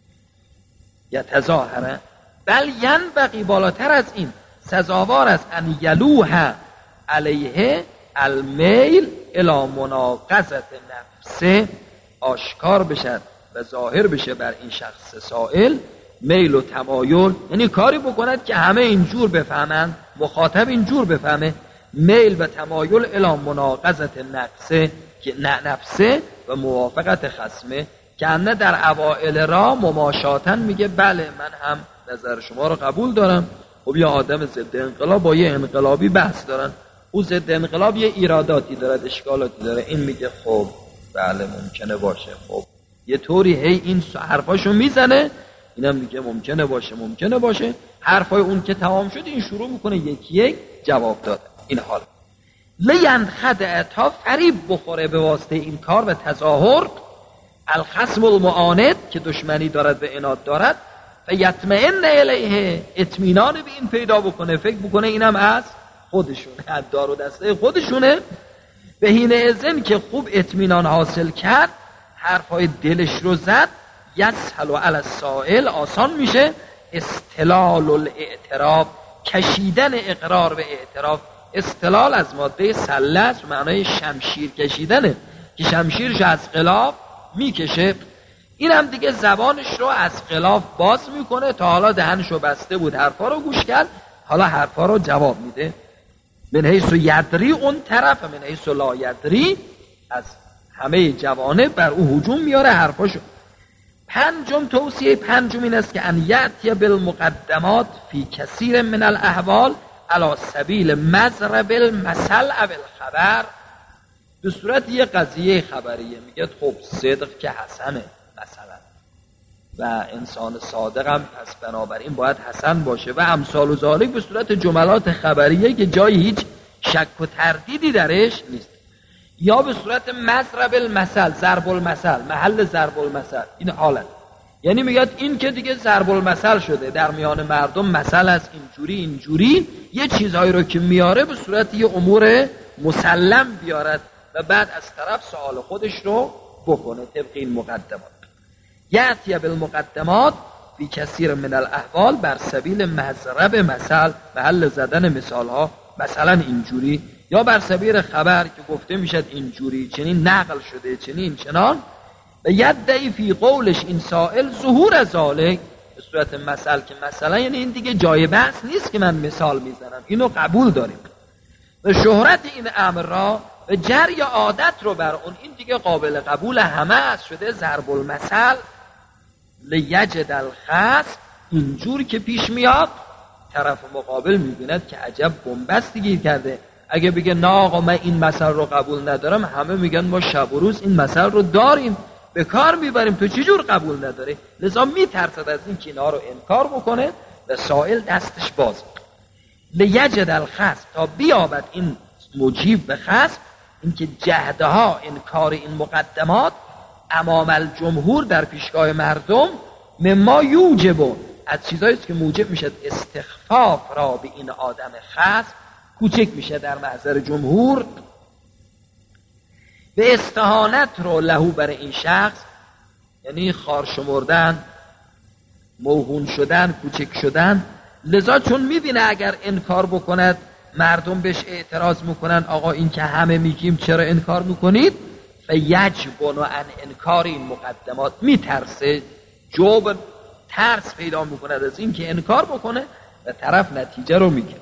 یتظاهر. بل ینبغی، بالاتر از این سزاوار است، ان یلوح علیه المیل الی مناقضه نفسه، آشکار بشد و ظاهر بشه بر این شخص سائل میل و تمایل، یعنی کاری بکند که همه اینجور بفهمن، مخاطب اینجور بفهمه، میل و تمایل الی مناقضه نفسه و موافقت خصمه، که نه در اوائل را مماشاتن میگه بله من هم نظر شما رو قبول دارم. خب یه آدم ضد انقلاب با یه انقلابی بحث دارن، او ضد انقلاب یه ایراداتی دارد، اشکالاتی داره، این میگه خب بله ممکنه باشه، خب یه طوری هی این حرفاشو میزنه، اینم میگه ممکنه باشه، حرفای اون که تمام شد این شروع میکنه یکی یک جواب داد. این حال لینخدع، تا فریب بخوره به واسطه این کار و تظاهر، الخصم المعاند، که دشمنی دارد و عناد دارد، و یطمئن الیه، اطمینان به این پیدا بکنه، فکر بکنه اینم از خودشونه، از دار و دسته خودشونه، به حین اذن که خوب اطمینان حاصل کرد، حرفای دلش رو زد، یسهل علی السائل، آسان میشه استلال الاعتراف، کشیدن اقرار به اعتراف. استلال از ماده سله است، معنای شمشیر کشیدنه، که شمشیرش از غلاف میکشه، این هم دیگه زبانش رو از غلاف باز میکنه، تا حالا دهنش رو بسته بود حرفا رو گوش کرد، حالا حرفا رو جواب میده. من حیث یدری اون طرف، من حیث لا یدری، از همه جوانب بر او هجوم میاره حرفاشو. پنجم، توصیه پنجم این است که ان یأتی بالمقدمات فی کثیر من الاحوال علی سبیل مضرب المثل او الخبر، به صورت یه قضیه خبریه، میگه خب صدق که حسنه مثلا، و انسان صادق هم پس بنابراین باید حسن باشه و امثال و ذالک، به صورت جملات خبریه که جای هیچ شک و تردیدی درش نیست. یا به صورت مضرب المثل، ضرب المثل، محل ضرب المثل. این حالت یعنی میگه این که دیگه ضرب المثل شده در میان مردم، مثل از اینجوری یه چیزهایی رو که میاره به صورت یه امور مسلم بیارد و بعد از طرف سوال خودش رو بکنه طبق این مقدمات. یأتی بالمقدمات فی کثیر من الاحوال بر سبیل مضرب مثل، محل زدن مثال ها، مثلا اینجوری، یا بر سبیل خبر که گفته میشد اینجوری، چنین نقل شده، چنین چنان. و یدعی فی قولش این سائل ظهور ذالک، به صورت مثل که مثلا یعنی این دیگه جای بحث نیست که من مثال میزنم، اینو قبول داریم. و شهرت این امر را و جری عادت رو بر اون، این دیگه قابل قبول همه است شده ضرب المثل. لیجد الخصم، اینجور که پیش میاد طرف مقابل میبیند که عجب بنبستی گیر کرده. اگه بگه نه آقا من این مثل رو قبول ندارم، همه میگن ما شب و روز این مثل رو داریم به کار میبریم، تو چی جور قبول نداره؟ لذا میترسد از این که اینا رو انکار بکنه و سائل دستش باز. لیجد الخصم، تا بیابد این مجیب به خصم، اینکه جهدها انکار این مقدمات امام الجمهور در پیشگاه مردم مما یوجب، از چیزایی که موجب میشد استخفاف را به این آدم خصم، کوچک میشه در محضر جمهور، به استهانت رو لهو بر این شخص، یعنی خار شمردن، موهون شدن، کوچک شدن. لذا چون میبینه اگر انکار بکند مردم بهش اعتراض میکنن آقا این که همه میگیم چرا انکار میکنید، فیجبن عن انکار این مقدمات، میترسه، جبن، ترس پیدا میکند از این که انکار بکنه و طرف نتیجه رو میگه.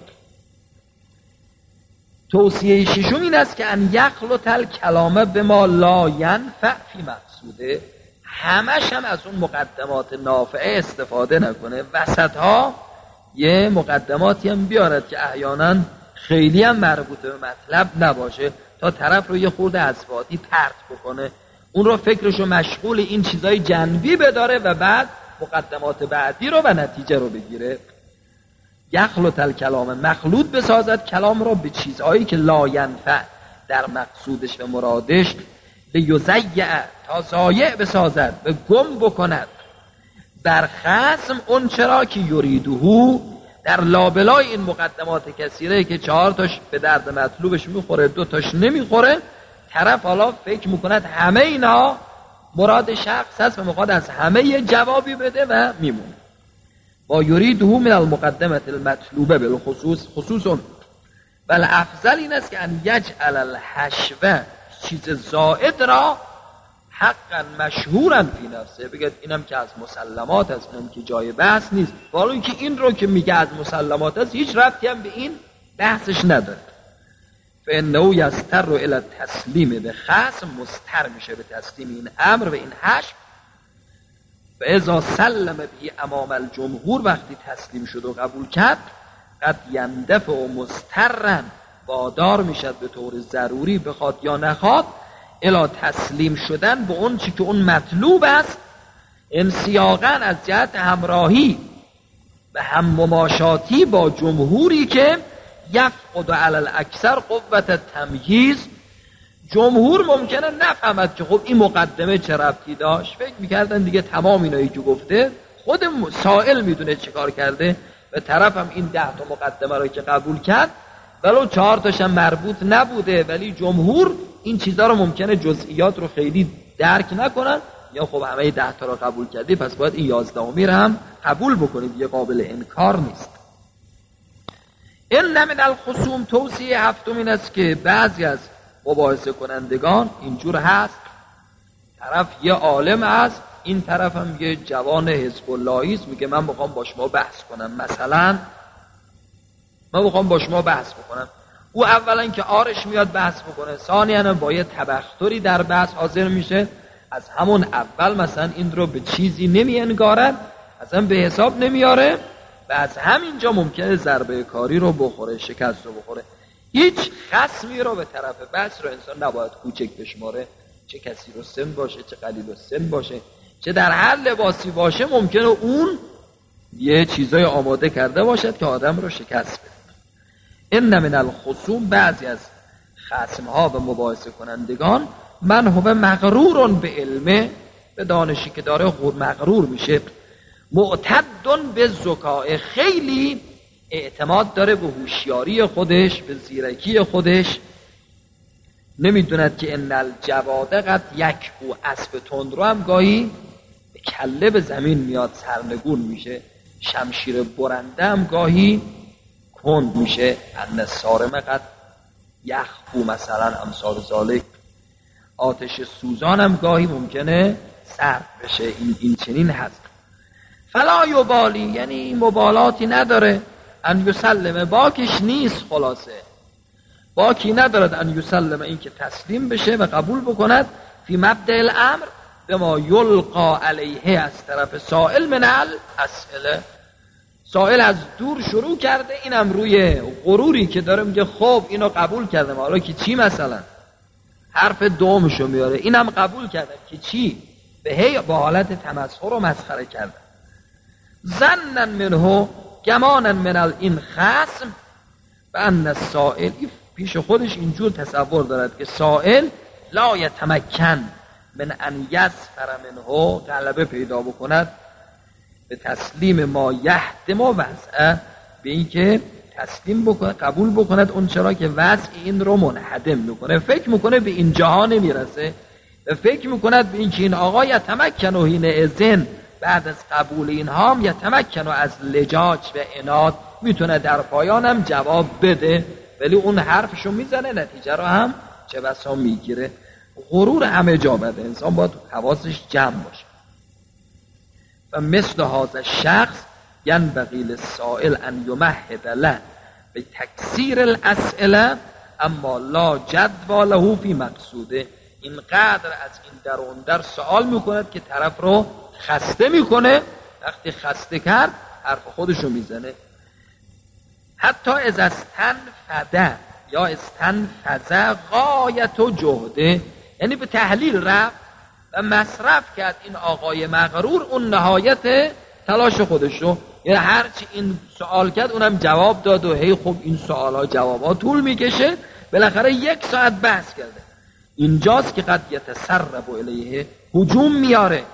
توصیه ششم این است که ان یخلط الکلام بما لا ینفع فی مقصوده، همش هم از اون مقدمات نافعه استفاده نکنه، وسطها یه مقدماتی هم بیارد که احیانا خیلی هم مربوط به مطلب نباشه تا طرف رو یه خورده اسفاتی پرت بکنه، اون رو فکرشو مشغول این چیزای جنبی بداره و بعد مقدمات بعدی رو و نتیجه رو بگیره. یخلط الکلام، مخلوط بسازد کلام رو به چیزهایی که لا ینفع در مقصودش و مرادش، لیضیع، تا ضایع بسازد و گم بکند بر خصم اون چرا که یریدهو، در لابلای این مقدمات کثیره که 4 تاش به درد مطلوبش میخوره 2 تاش نمیخوره، طرف حالا فکر میکند همه اینا مراد شخص هست و میخواد از همه یه جوابی بده و میمونه. با یریدهو من المقدمت المطلوبه بالخصوص، خصوصا بل افضل این است که ان یجعل الحشوه، چیز زائد را حقا مشهورا فی نفسه، بگید اینم که از مسلمات است، اینم که جای بحث نیست، ولی اینکه این رو که میگه از مسلمات است هیچ ربطی هم به این بحثش نداره. فانه یستر الی التسلیم به خصم، مستر میشه به تسلیم این امر و این حشو. و اذا سلم به امام الجمهور، وقتی تسلیم شد و قبول کرد، قد یندفع و مسترن، وادار میشد به طور ضروری بخواد یا نخواد الی تسلیم شدن به اون چی که اون مطلوب است، انسیاقا از جهت همراهی و هم مماشاتی با جمهوری که یفقد علی الاکثر قوت تمییز. جمهور ممکنه نفهمد که خب این مقدمه چه ربطی داشت، فکر میکردن دیگه تمام اینایی که گفته خود سائل میدونه چه کار کرده و طرف هم این 10 تا مقدمه رو که قبول کرد ولو 4 تاش هم مربوط نبوده، ولی جمهور این چیزا رو ممکنه جزئیات رو خیلی درک نکنن، یا خب همه 10 تا رو قبول کردی پس باید این 11می رو هم قبول بکنید، یه قابل انکار نیست. این من الخصوم، توصیه هفتم این است که بعضی از مباحثه کنندگان اینجور هست، طرف یه عالم است، این طرف هم یه جوان حزب اللهی است، میگه من میخوام با شما بحث کنم، مثلا من میخوام با شما بحث بکنم. او اولا که آرش میاد بحث بکنه، ثانیاً با یه تبختری در بحث حاضر میشه، از همون اول مثلا این رو به چیزی نمی انگارد، اصلا به حساب نمیاره و از همینجا ممکنه ضربه کاری رو بخوره، شکست رو بخوره. هیچ خصمی رو به طرف بحث رو انسان نباید کوچک بشماره، چه کسی رو سن باشه، چه قلیل و سن باشه، چه در هر لباسی باشه، ممکنه اون یه چیزای آماده کرده باشد که آدم رو شکست بده. این من الخصوم، بعضی از خصمها و مباحثه کنندگان من هو مغرور به علمه، به دانشی که داره مغرور میشه، معتدن به ذکاء، خیلی اعتماد داره به هوشیاری خودش، به زیرکی خودش، نمیدوند که ان الجواد قد یکبو، اسب تند رو هم گاهی کله به زمین میاد سرنگون میشه، شمشیر برنده هم گاهی کند میشه، ان الصارم قد یخبو مثلا امثال ذالک، آتش سوزان هم گاهی ممکنه سرد بشه، این چنین هست. فلا یبالی، یعنی مبالاتی نداره، ان یسلم، باکش نیست، خلاصه باکی ندارد ان یسلم، این که تسلیم بشه و قبول بکند، فی مبدأ الامر به ما یلقا علیه، از طرف سائل من الاسئله، سائل از دور شروع کرده، اینم روی غروری که داره میگه خب اینو قبول کردم، حالا که چی، مثلا حرف دومشو میاره، اینم قبول کردم که چی، با حالت تمسخر و مسخره کردن. ظنا منه، گمانا من این خصم، و ان السائل، پیش خودش اینجور تصور دارد که سائل لا یتمکن من ان یظفر منه، غلبه پیدا بکند به تسلیم ما یهدم وضعه، به این که تسلیم بکنه، قبول بکند اون چرا که وضع این رو منهدم میکنه، فکر میکنه به این جهان نمیرسه، فکر میکند به این که این آقا یتمکن و هین ازن، بعد از قبول اینها هم یتمکن و از لجاج و عناد میتونه در پایانم جواب بده، ولی اون حرفشو میزنه، نتیجه رو هم چه بسا میگیره. غرور همه جا بده، انسان باید حواسش جمع باشه. و مثل هذا الشخص ینبغی للسائل ان یمهد له به تکثیر الاسئله اما لا جدوى له فی مقصوده، اینقدر از این در اون در سوال میکند که طرف رو خسته میکنه، وقتی خسته کرد حرف خودشو میزنه. حتی از استنفده یا استنفذ غایت و جهده، یعنی به تحلیل رفت و مصرف کرد این آقای مغرور اون نهایت تلاش خودشو، یعنی هرچی این سوال کرد اونم جواب داد و هی خب این سوالها جوابها طول میکشه، بالاخره 1 ساعت بحث کرده. اینجاست که قد یتسرب الیه، هجوم میاره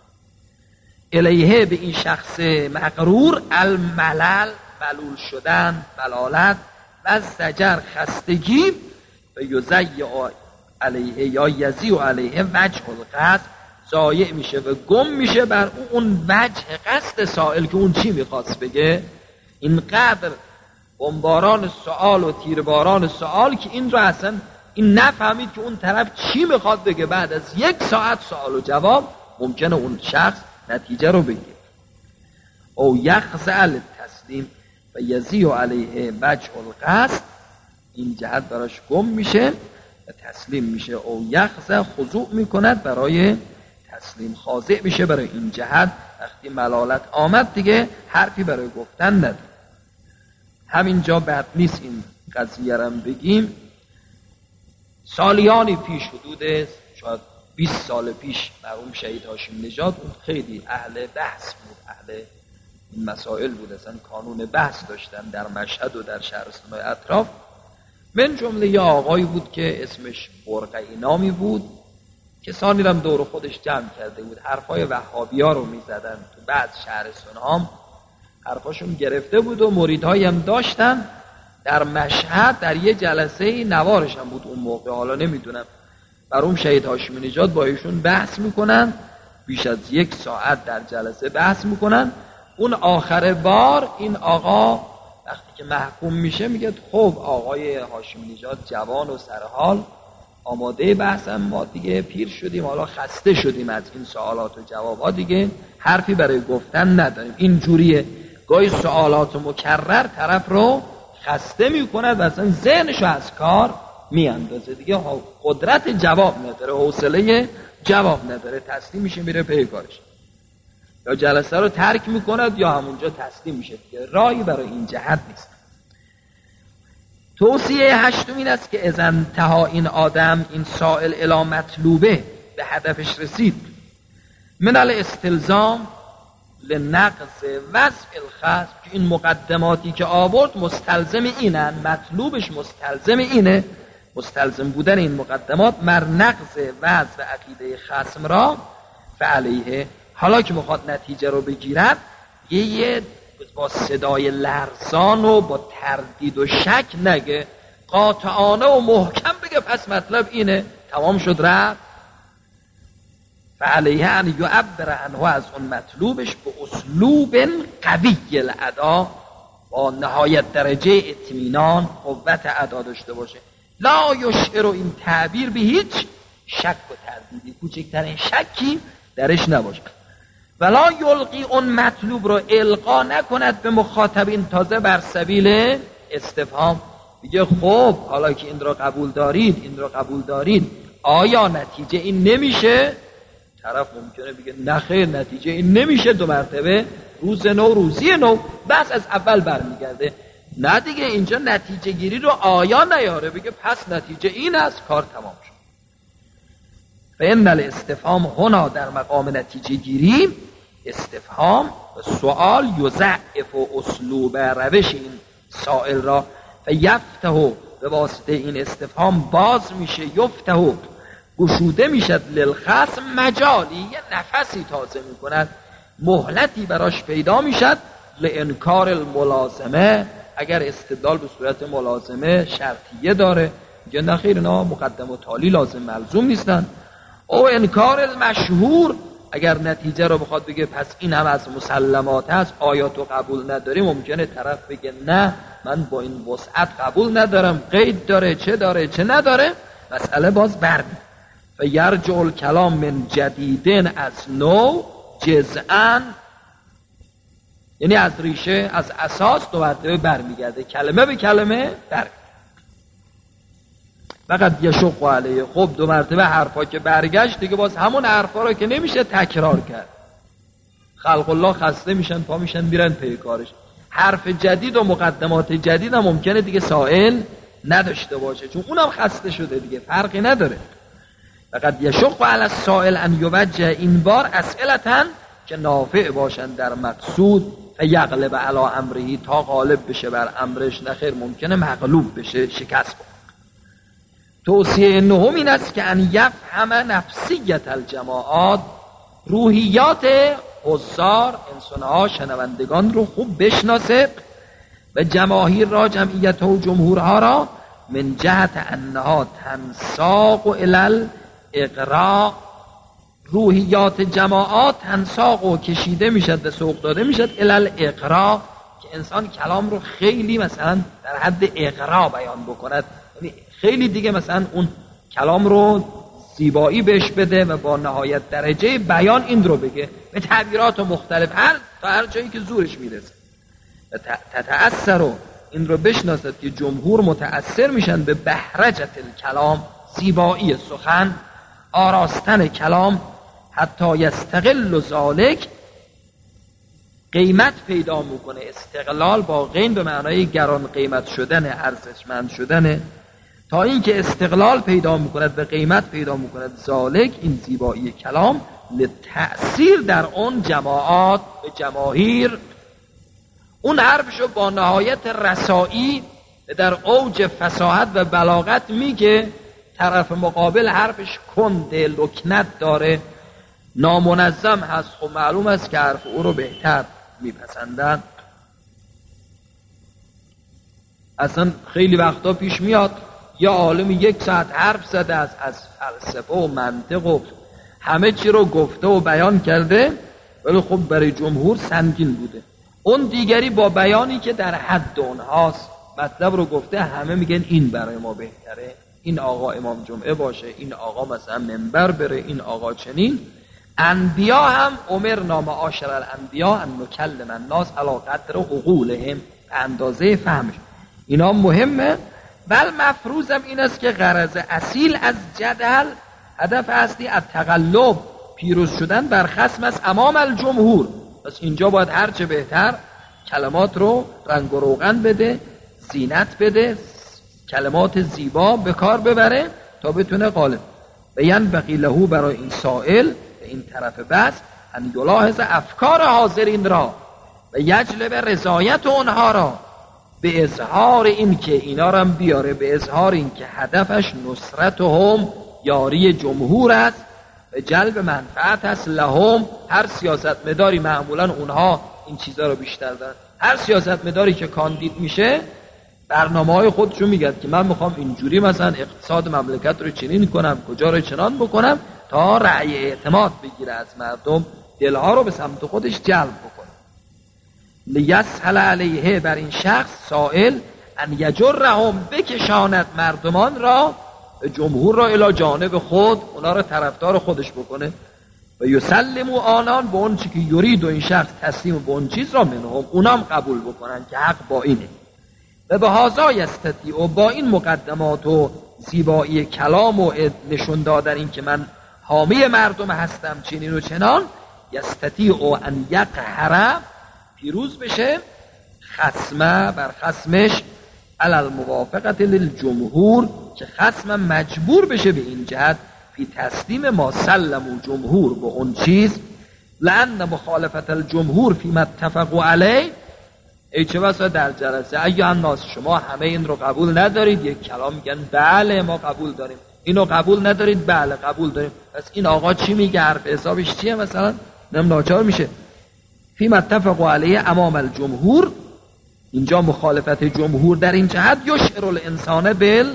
الیه، به این شخص مغرور، الملل، ملول شدن، ملالت، و زجر، خستگی، و یضیع علیه یا یضیع علیه وجه القصد، ضایع میشه و گم میشه بر اون وجه قصد سائل که اون چی میخواست بگه. اینقدر بمباران سوال و تیرباران سوال که این رو اصلا این نفهمید که اون طرف چی میخواد بگه، بعد از 1 ساعت سوال و جواب ممکنه اون شخص نتیجه رو بگه. او یخضع للتسلیم و یضیع علیه وجه القصد، این جهت براش گم میشه و تسلیم میشه. او یخضع، خضوع میکند برای تسلیم، خاضع میشه برای این جهت. وقتی ملالت آمد دیگه حرفی برای گفتن نداره. همینجا بد نیست این قضیه رو بگیم. سالیانی پیش، حدود شاید 20 سال پیش، مرحوم شهید هاشمی نژاد، اون خیلی اهل بحث بود، اهل این مسائل بود، اصلا کانون بحث داشتن در مشهد و در شهرستان‌های اطراف. من جمله یه آقایی بود که اسمش برقعی نامی بود، کسانی رو هم دور خودش جمع کرده بود، حرفای وهابی‌ها رو میزدن تو بعض شهرستان‌ها، حرفاشون گرفته بود و مریدهایی هم داشتن. در مشهد در یه جلسه نوارش هم بود اون موقع، حالا نمیدونم، مرحوم شهید هاشمی نژاد با ایشون بحث میکنن، بیش از 1 ساعت در جلسه بحث میکنن. اون آخر بار این آقا وقتی که محکوم میشه میگه خب آقای هاشمی نژاد جوان و سرحال، آماده بحثم، ما دیگه پیر شدیم، حالا خسته شدیم از این سوالات و جوابات، دیگه حرفی برای گفتن نداریم. این جوریه، گاهی سوالات مکرر طرف رو خسته میکنه و اصلا ذهنشو از کار میاندازه، دیگه قدرت جواب نداره، حوصله جواب نداره، تسلیم میشه میره پی کارش، یا جلسه رو ترک میکند یا همونجا تسلیم میشه دیگه. راهی برای این جهت نیست. توصیه 8 این است که اذا انتها این آدم، این سائل، الی مطلوبه، به هدفش رسید، من الاستلزام لنقض وضع الخصم، که این مقدماتی که آورد مستلزم اینن، مطلوبش مستلزم اینه، مستلزم بودن این مقدمات مر نقض وعظ و عقیده خصم را فعلیه. حالا که میخواد نتیجه رو بگیرد یه با صدای لرزان و با تردید و شک نگه، قاطعانه و محکم بگه پس مطلب اینه، تمام شد رفت. فعلیه ان یعبر عنه، از اون مطلوبش به اسلوب قوی الادا، با نهایت درجه اطمینان قوت ادا داشته باشه. لا یشعر، این تعبیر به هیچ شک و تردیدی، کوچکترین شکی درش نباشه. ولا یلقی، اون مطلوب رو القا نکند به مخاطبین، تازه بر سبیل استفهام. میگه خب حالا که این رو قبول دارید آیا نتیجه این نمیشه؟ طرف ممکنه بگه نخیر نتیجه این نمیشه، 2 مرتبه روز نو روزی نو، بس از اول برمیگرده. نه دیگه اینجا نتیجه گیری رو آیا نیاره، بگه پس نتیجه این است، کار تمام شد. فإن الاستفهام هنا، در مقام نتیجه گیری استفهام و سوال یضعف اسلوب روش این سائل را، فیفتح، به واسطه این استفهام باز میشه، یفتح گشوده میشد، للخصم مجالی، یه نفسی تازه میکند، مهلتی براش پیدا میشد، لانکار الملازمه، اگر استدلال به صورت ملازمه شرطیه داره، میگه نخیر اینا مقدم و تالی لازم ملزوم نیستن. او انکار المشهور، اگر نتیجه رو بخواد بگه پس این هم از مسلمات هست، آیاتو قبول نداری، ممکنه طرف بگه نه من با این وسعت قبول ندارم، قید داره چه نداره، مسئله باز برمی. فیرجع الکلام من جدیدن، از نو، جزءاً، یعنی از ریشه، از اساس 2 مرتبه برمیگرده، کلمه به کلمه برمیگرده. فقط یشق علیه، خب 2 مرتبه حرفا که برگشت دیگه باز همون حرفا رو که نمیشه تکرار کرد، خلق الله خسته میشن، پا میشن میرن پی کارش. حرف جدید و مقدمات جدید هم ممکنه دیگه سائل نداشته باشه، چون اونم خسته شده دیگه، فرقی نداره. فقط یشق علی السائل ان یوجه، این بار اسئلتن که نافع باشن در مقصود، فیغلب علی امره، تا غالب بشه بر امرش، نخیر ممکنه مغلوب بشه، شکست بخوره. توصیه نهم این است که ان یفهم نفسیت الجماعات، روحیات حضار، انسانها، شنوندگان رو خوب بشناسه، و جماهیر را، جمعیت و جمهورها را، من جهت انها تنساق الی الاقراء، روحیات جماعات تنساق و کشیده میشد و سوق داده میشد الی الاقراء، که انسان کلام رو خیلی مثلا در حد اقراء بیان بکند، یعنی خیلی دیگه مثلا اون کلام رو زیبایی بهش بده و با نهایت درجه بیان این رو بگه به تعبیرات مختلف، هر جایی که زورش میرسه. تتأثر رو این رو بشناسد که جمهور متأثر میشن به بهرجت الکلام، زیبایی سخن، آراستن کلام، حتی یستقل ذالک، قیمت پیدا میکنه. استقلال با غین به معنای گران قیمت شدن، ارزشمند شدن، تا اینکه استقلال پیدا میکند و قیمت پیدا میکند ذالک، این زیبایی کلام، لتأثیر در اون جماعات، به جماهیر، اون حرفشو با نهایت رسایی در اوج فصاحت و بلاغت میگه، طرف مقابل حرفش کنده، لکنت داره، نامنظم هست، خب معلوم است که حرف او رو بهتر میپسندن. اصلا خیلی وقتا پیش میاد یا عالم 1 ساعت حرف زده از فلسفه و منطق و همه چی رو گفته و بیان کرده، ولی خب برای جمهور سنگین بوده. اون دیگری با بیانی که در حد اونهاست مطلب رو گفته، همه میگن این برای ما بهتره، این آقا امام جمعه باشه، این آقا مثلا منبر بره، این آقا چنین. انبیا هم امرنا معاشر الانبیا ان نکلم الناس علی قدر عقولهم، اندازه فهمش. اینا مهمه. بل مفروضم این است که غرض اصیل از جدل، هدف اصلی از تغلب، پیروز شدن بر خصم است امام الجمهور. پس اینجا باید هرچه بهتر کلمات رو رنگ و روغن بده، زینت بده، کلمات زیبا به کار ببره تا بتونه غالب. و ینبغی له، برای این سائل به این طرف بس، ان یلاحظ افکار حاضرین را و یجلب رضایت اونها را، به اظهار این که اینا رو هم بیاره، به اظهار این که هدفش نصرتهم، یاری جمهور است، به جلب منفعت است لهم. هر سیاستمداری معمولا اونها این چیزا رو بیشتر دارن. هر سیاستمداری که کاندید میشه برنامه‌های خودشو میگه که من میخوام اینجوری مثلا اقتصاد مملکت رو چنین کنم، کجا رو چنان بکنم تا رأی اعتماد بگیره از مردم، دلها رو به سمت خودش جلب بکنه. لیسهل علیه، بر این شخص سائل، ان یجرهم، بکشاند مردمان را، جمهور را الی جانب خود، اونا را طرفدار خودش بکنه. و یسلمو آنان، به اون چی که یرید و این شخص تسلیم به اون چیز را منهم، اونام قبول بکنن که حق با اینه. و به هازا یستطیع، و با این مقدمات و زیبایی کلام و نشون دادن این که من حامی مردم هستم چنین و چنان، یستطیع ان یقهر، پیروز بشه، خصمه، بر خصمش، علی الموافقت للجمهور، که خصم مجبور بشه به این جهت فی تسلیم ما سلمو جمهور به اون چیز، لأن مخالفت الجمهور فی ما اتفقوا علیه. ای چه بسا در جلسه ایها الناس، شما همه این رو قبول ندارید، یک کلام میگن بله ما قبول داریم، اینو قبول ندارید، بله قبول داریم. پس این آقا چی میگه، حرف حسابش چیه؟ مثلا ناچار میشه فی ما اتفقوا علیه امام الجمهور. اینجا مخالفت جمهور در این جهت یشعر الانسان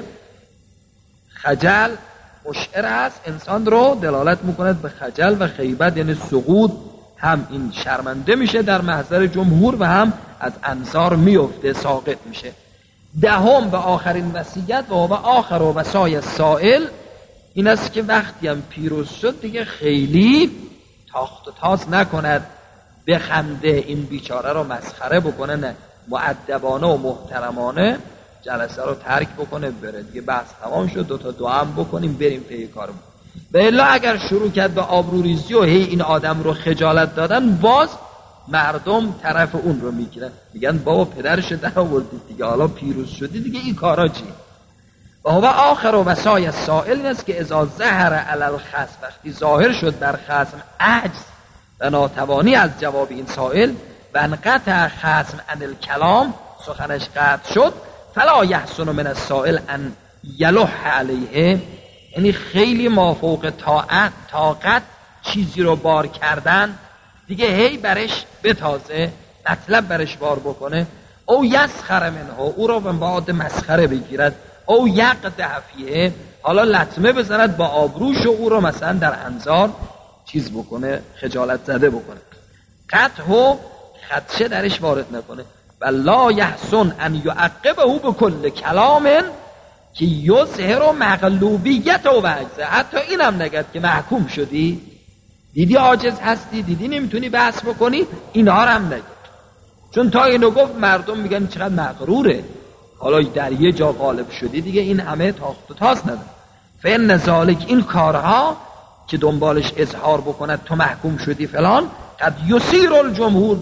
بالخجل، مشعر است، انسان رو دلالت میکند به خجل و خیبت، یعنی سقوط، هم این شرمنده میشه در محضر جمهور و هم از انظار میفته، ساقط میشه. دهم و آخرین وصیت و آخر و وصای سائل این است که وقتی هم پیروز شد دیگه خیلی تاخت و تاز نکند، بخنده این بیچاره رو مسخره بکنه، نه، مؤدبانه و محترمانه جلسه رو ترک بکنه بره دیگه، بحث تمام شد، دوتا دعا بکنیم بریم پی کارمون. به الا اگر شروع کرد به آبروریزی و هی این آدم رو خجالت دادن، باز مردم طرف اون رو میگیرن، میگن بابا پدرش در آوردید دیگه، حالا پیروز شدی دیگه، این کارا چی؟ و آخر و وصای سائل این است که اذا ظهر علی الخصم، وقتی ظاهر شد بر خصم عجز و ناتوانی از جواب این سائل، و انقطع خصم عن الکلام، سخنش قطع شد، فلا یحسن من السائل ان یلح علیه، یعنی خیلی مافوق طاقت چیزی رو بار کردن دیگه، هی برش بتازه، مطلب برش بار بکنه، او یسخر منه، او رو به بعد مسخره بگیرد، او یقدح فیه، حالا لطمه بزند با آبروش و او رو مثلا در انظار چیز بکنه، خجالت زده بکنه، قطع و خدشه درش وارد نکنه. و لا یحسن ان یعقبه به کل کلام که یظهر مغلوبیت و عجزه، حتی اینم نگد که محکوم شدی، دیدی عاجز هستی، دیدی نمیتونی بحث بکنی، اینها رو هم نگد، چون تا اینو گفت مردم میگن چقدر مغروره، حالا در یه جا غالب شدی دیگه این همه تاخت و تاز نداره. فإن ذالک، این کارها که دنبالش اظهار بکند تو محکوم شدی فلان، قد یسیر الجمهور،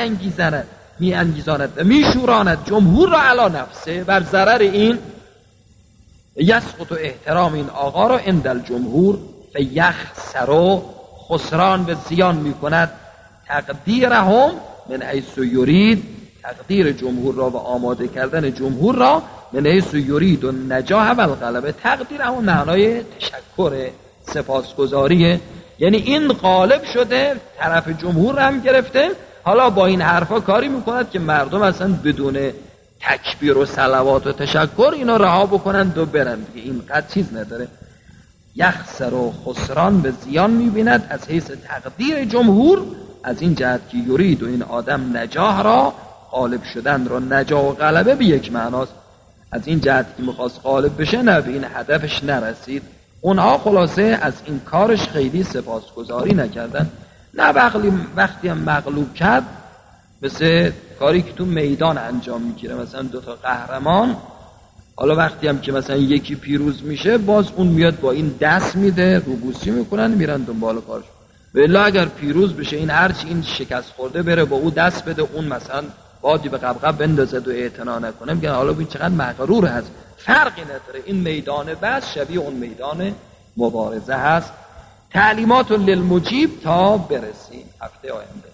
میانگیزاند و میشوراند جمهور را علی نفسه، بر ضرر این، یسقط احترام این آقا را عند الجمهور، فیخسر، خسران به زیان میکند، تقدیرهم من حیث یرید، تقدیر جمهور را و آماده کردن جمهور را، من حیث یرید و نجاح و الغلبه، تقدیر همون معنای تشکر، سپاسگزاریه، یعنی این غالب شده، طرف جمهور هم گرفته، حالا با این حرفا کاری میکند که مردم اصلا بدون تکبیر و صلوات و تشکر اینو رها بکنند و برن دیگه، این قد چیز نداره. یخسر و خسران به زیان میبیند از حیث تقدیر جمهور، از این جهت که یرید و این آدم نجاح را، غالب شدن را، نجاح و غلبه به یک معناست، از این جهت که میخواست غالب بشه، نه به این هدفش نرسید، اونها خلاصه از این کارش خیلی سپاسگزاری نکردن، نه وقتی هم مغلوب کرد، مثل کاری که تو میدان انجام میگیره، مثلا دوتا قهرمان، حالا وقتی هم که مثلا یکی پیروز میشه، باز اون میاد با این دست میده، روبوسی میکنن، میرن دنبال کارش. ولی اگر پیروز بشه، این هرچی این شکست خورده بره با او دست بده، اون مثلا بادی به قبقب بندازد و اعتنا نکنه، میگن حالا این چقدر مغرور هست. فرقی نداره، این میدان بس شبیه اون میدان مبارزه هست. تعلیمات للمجیب تا برسیم هفته آینده.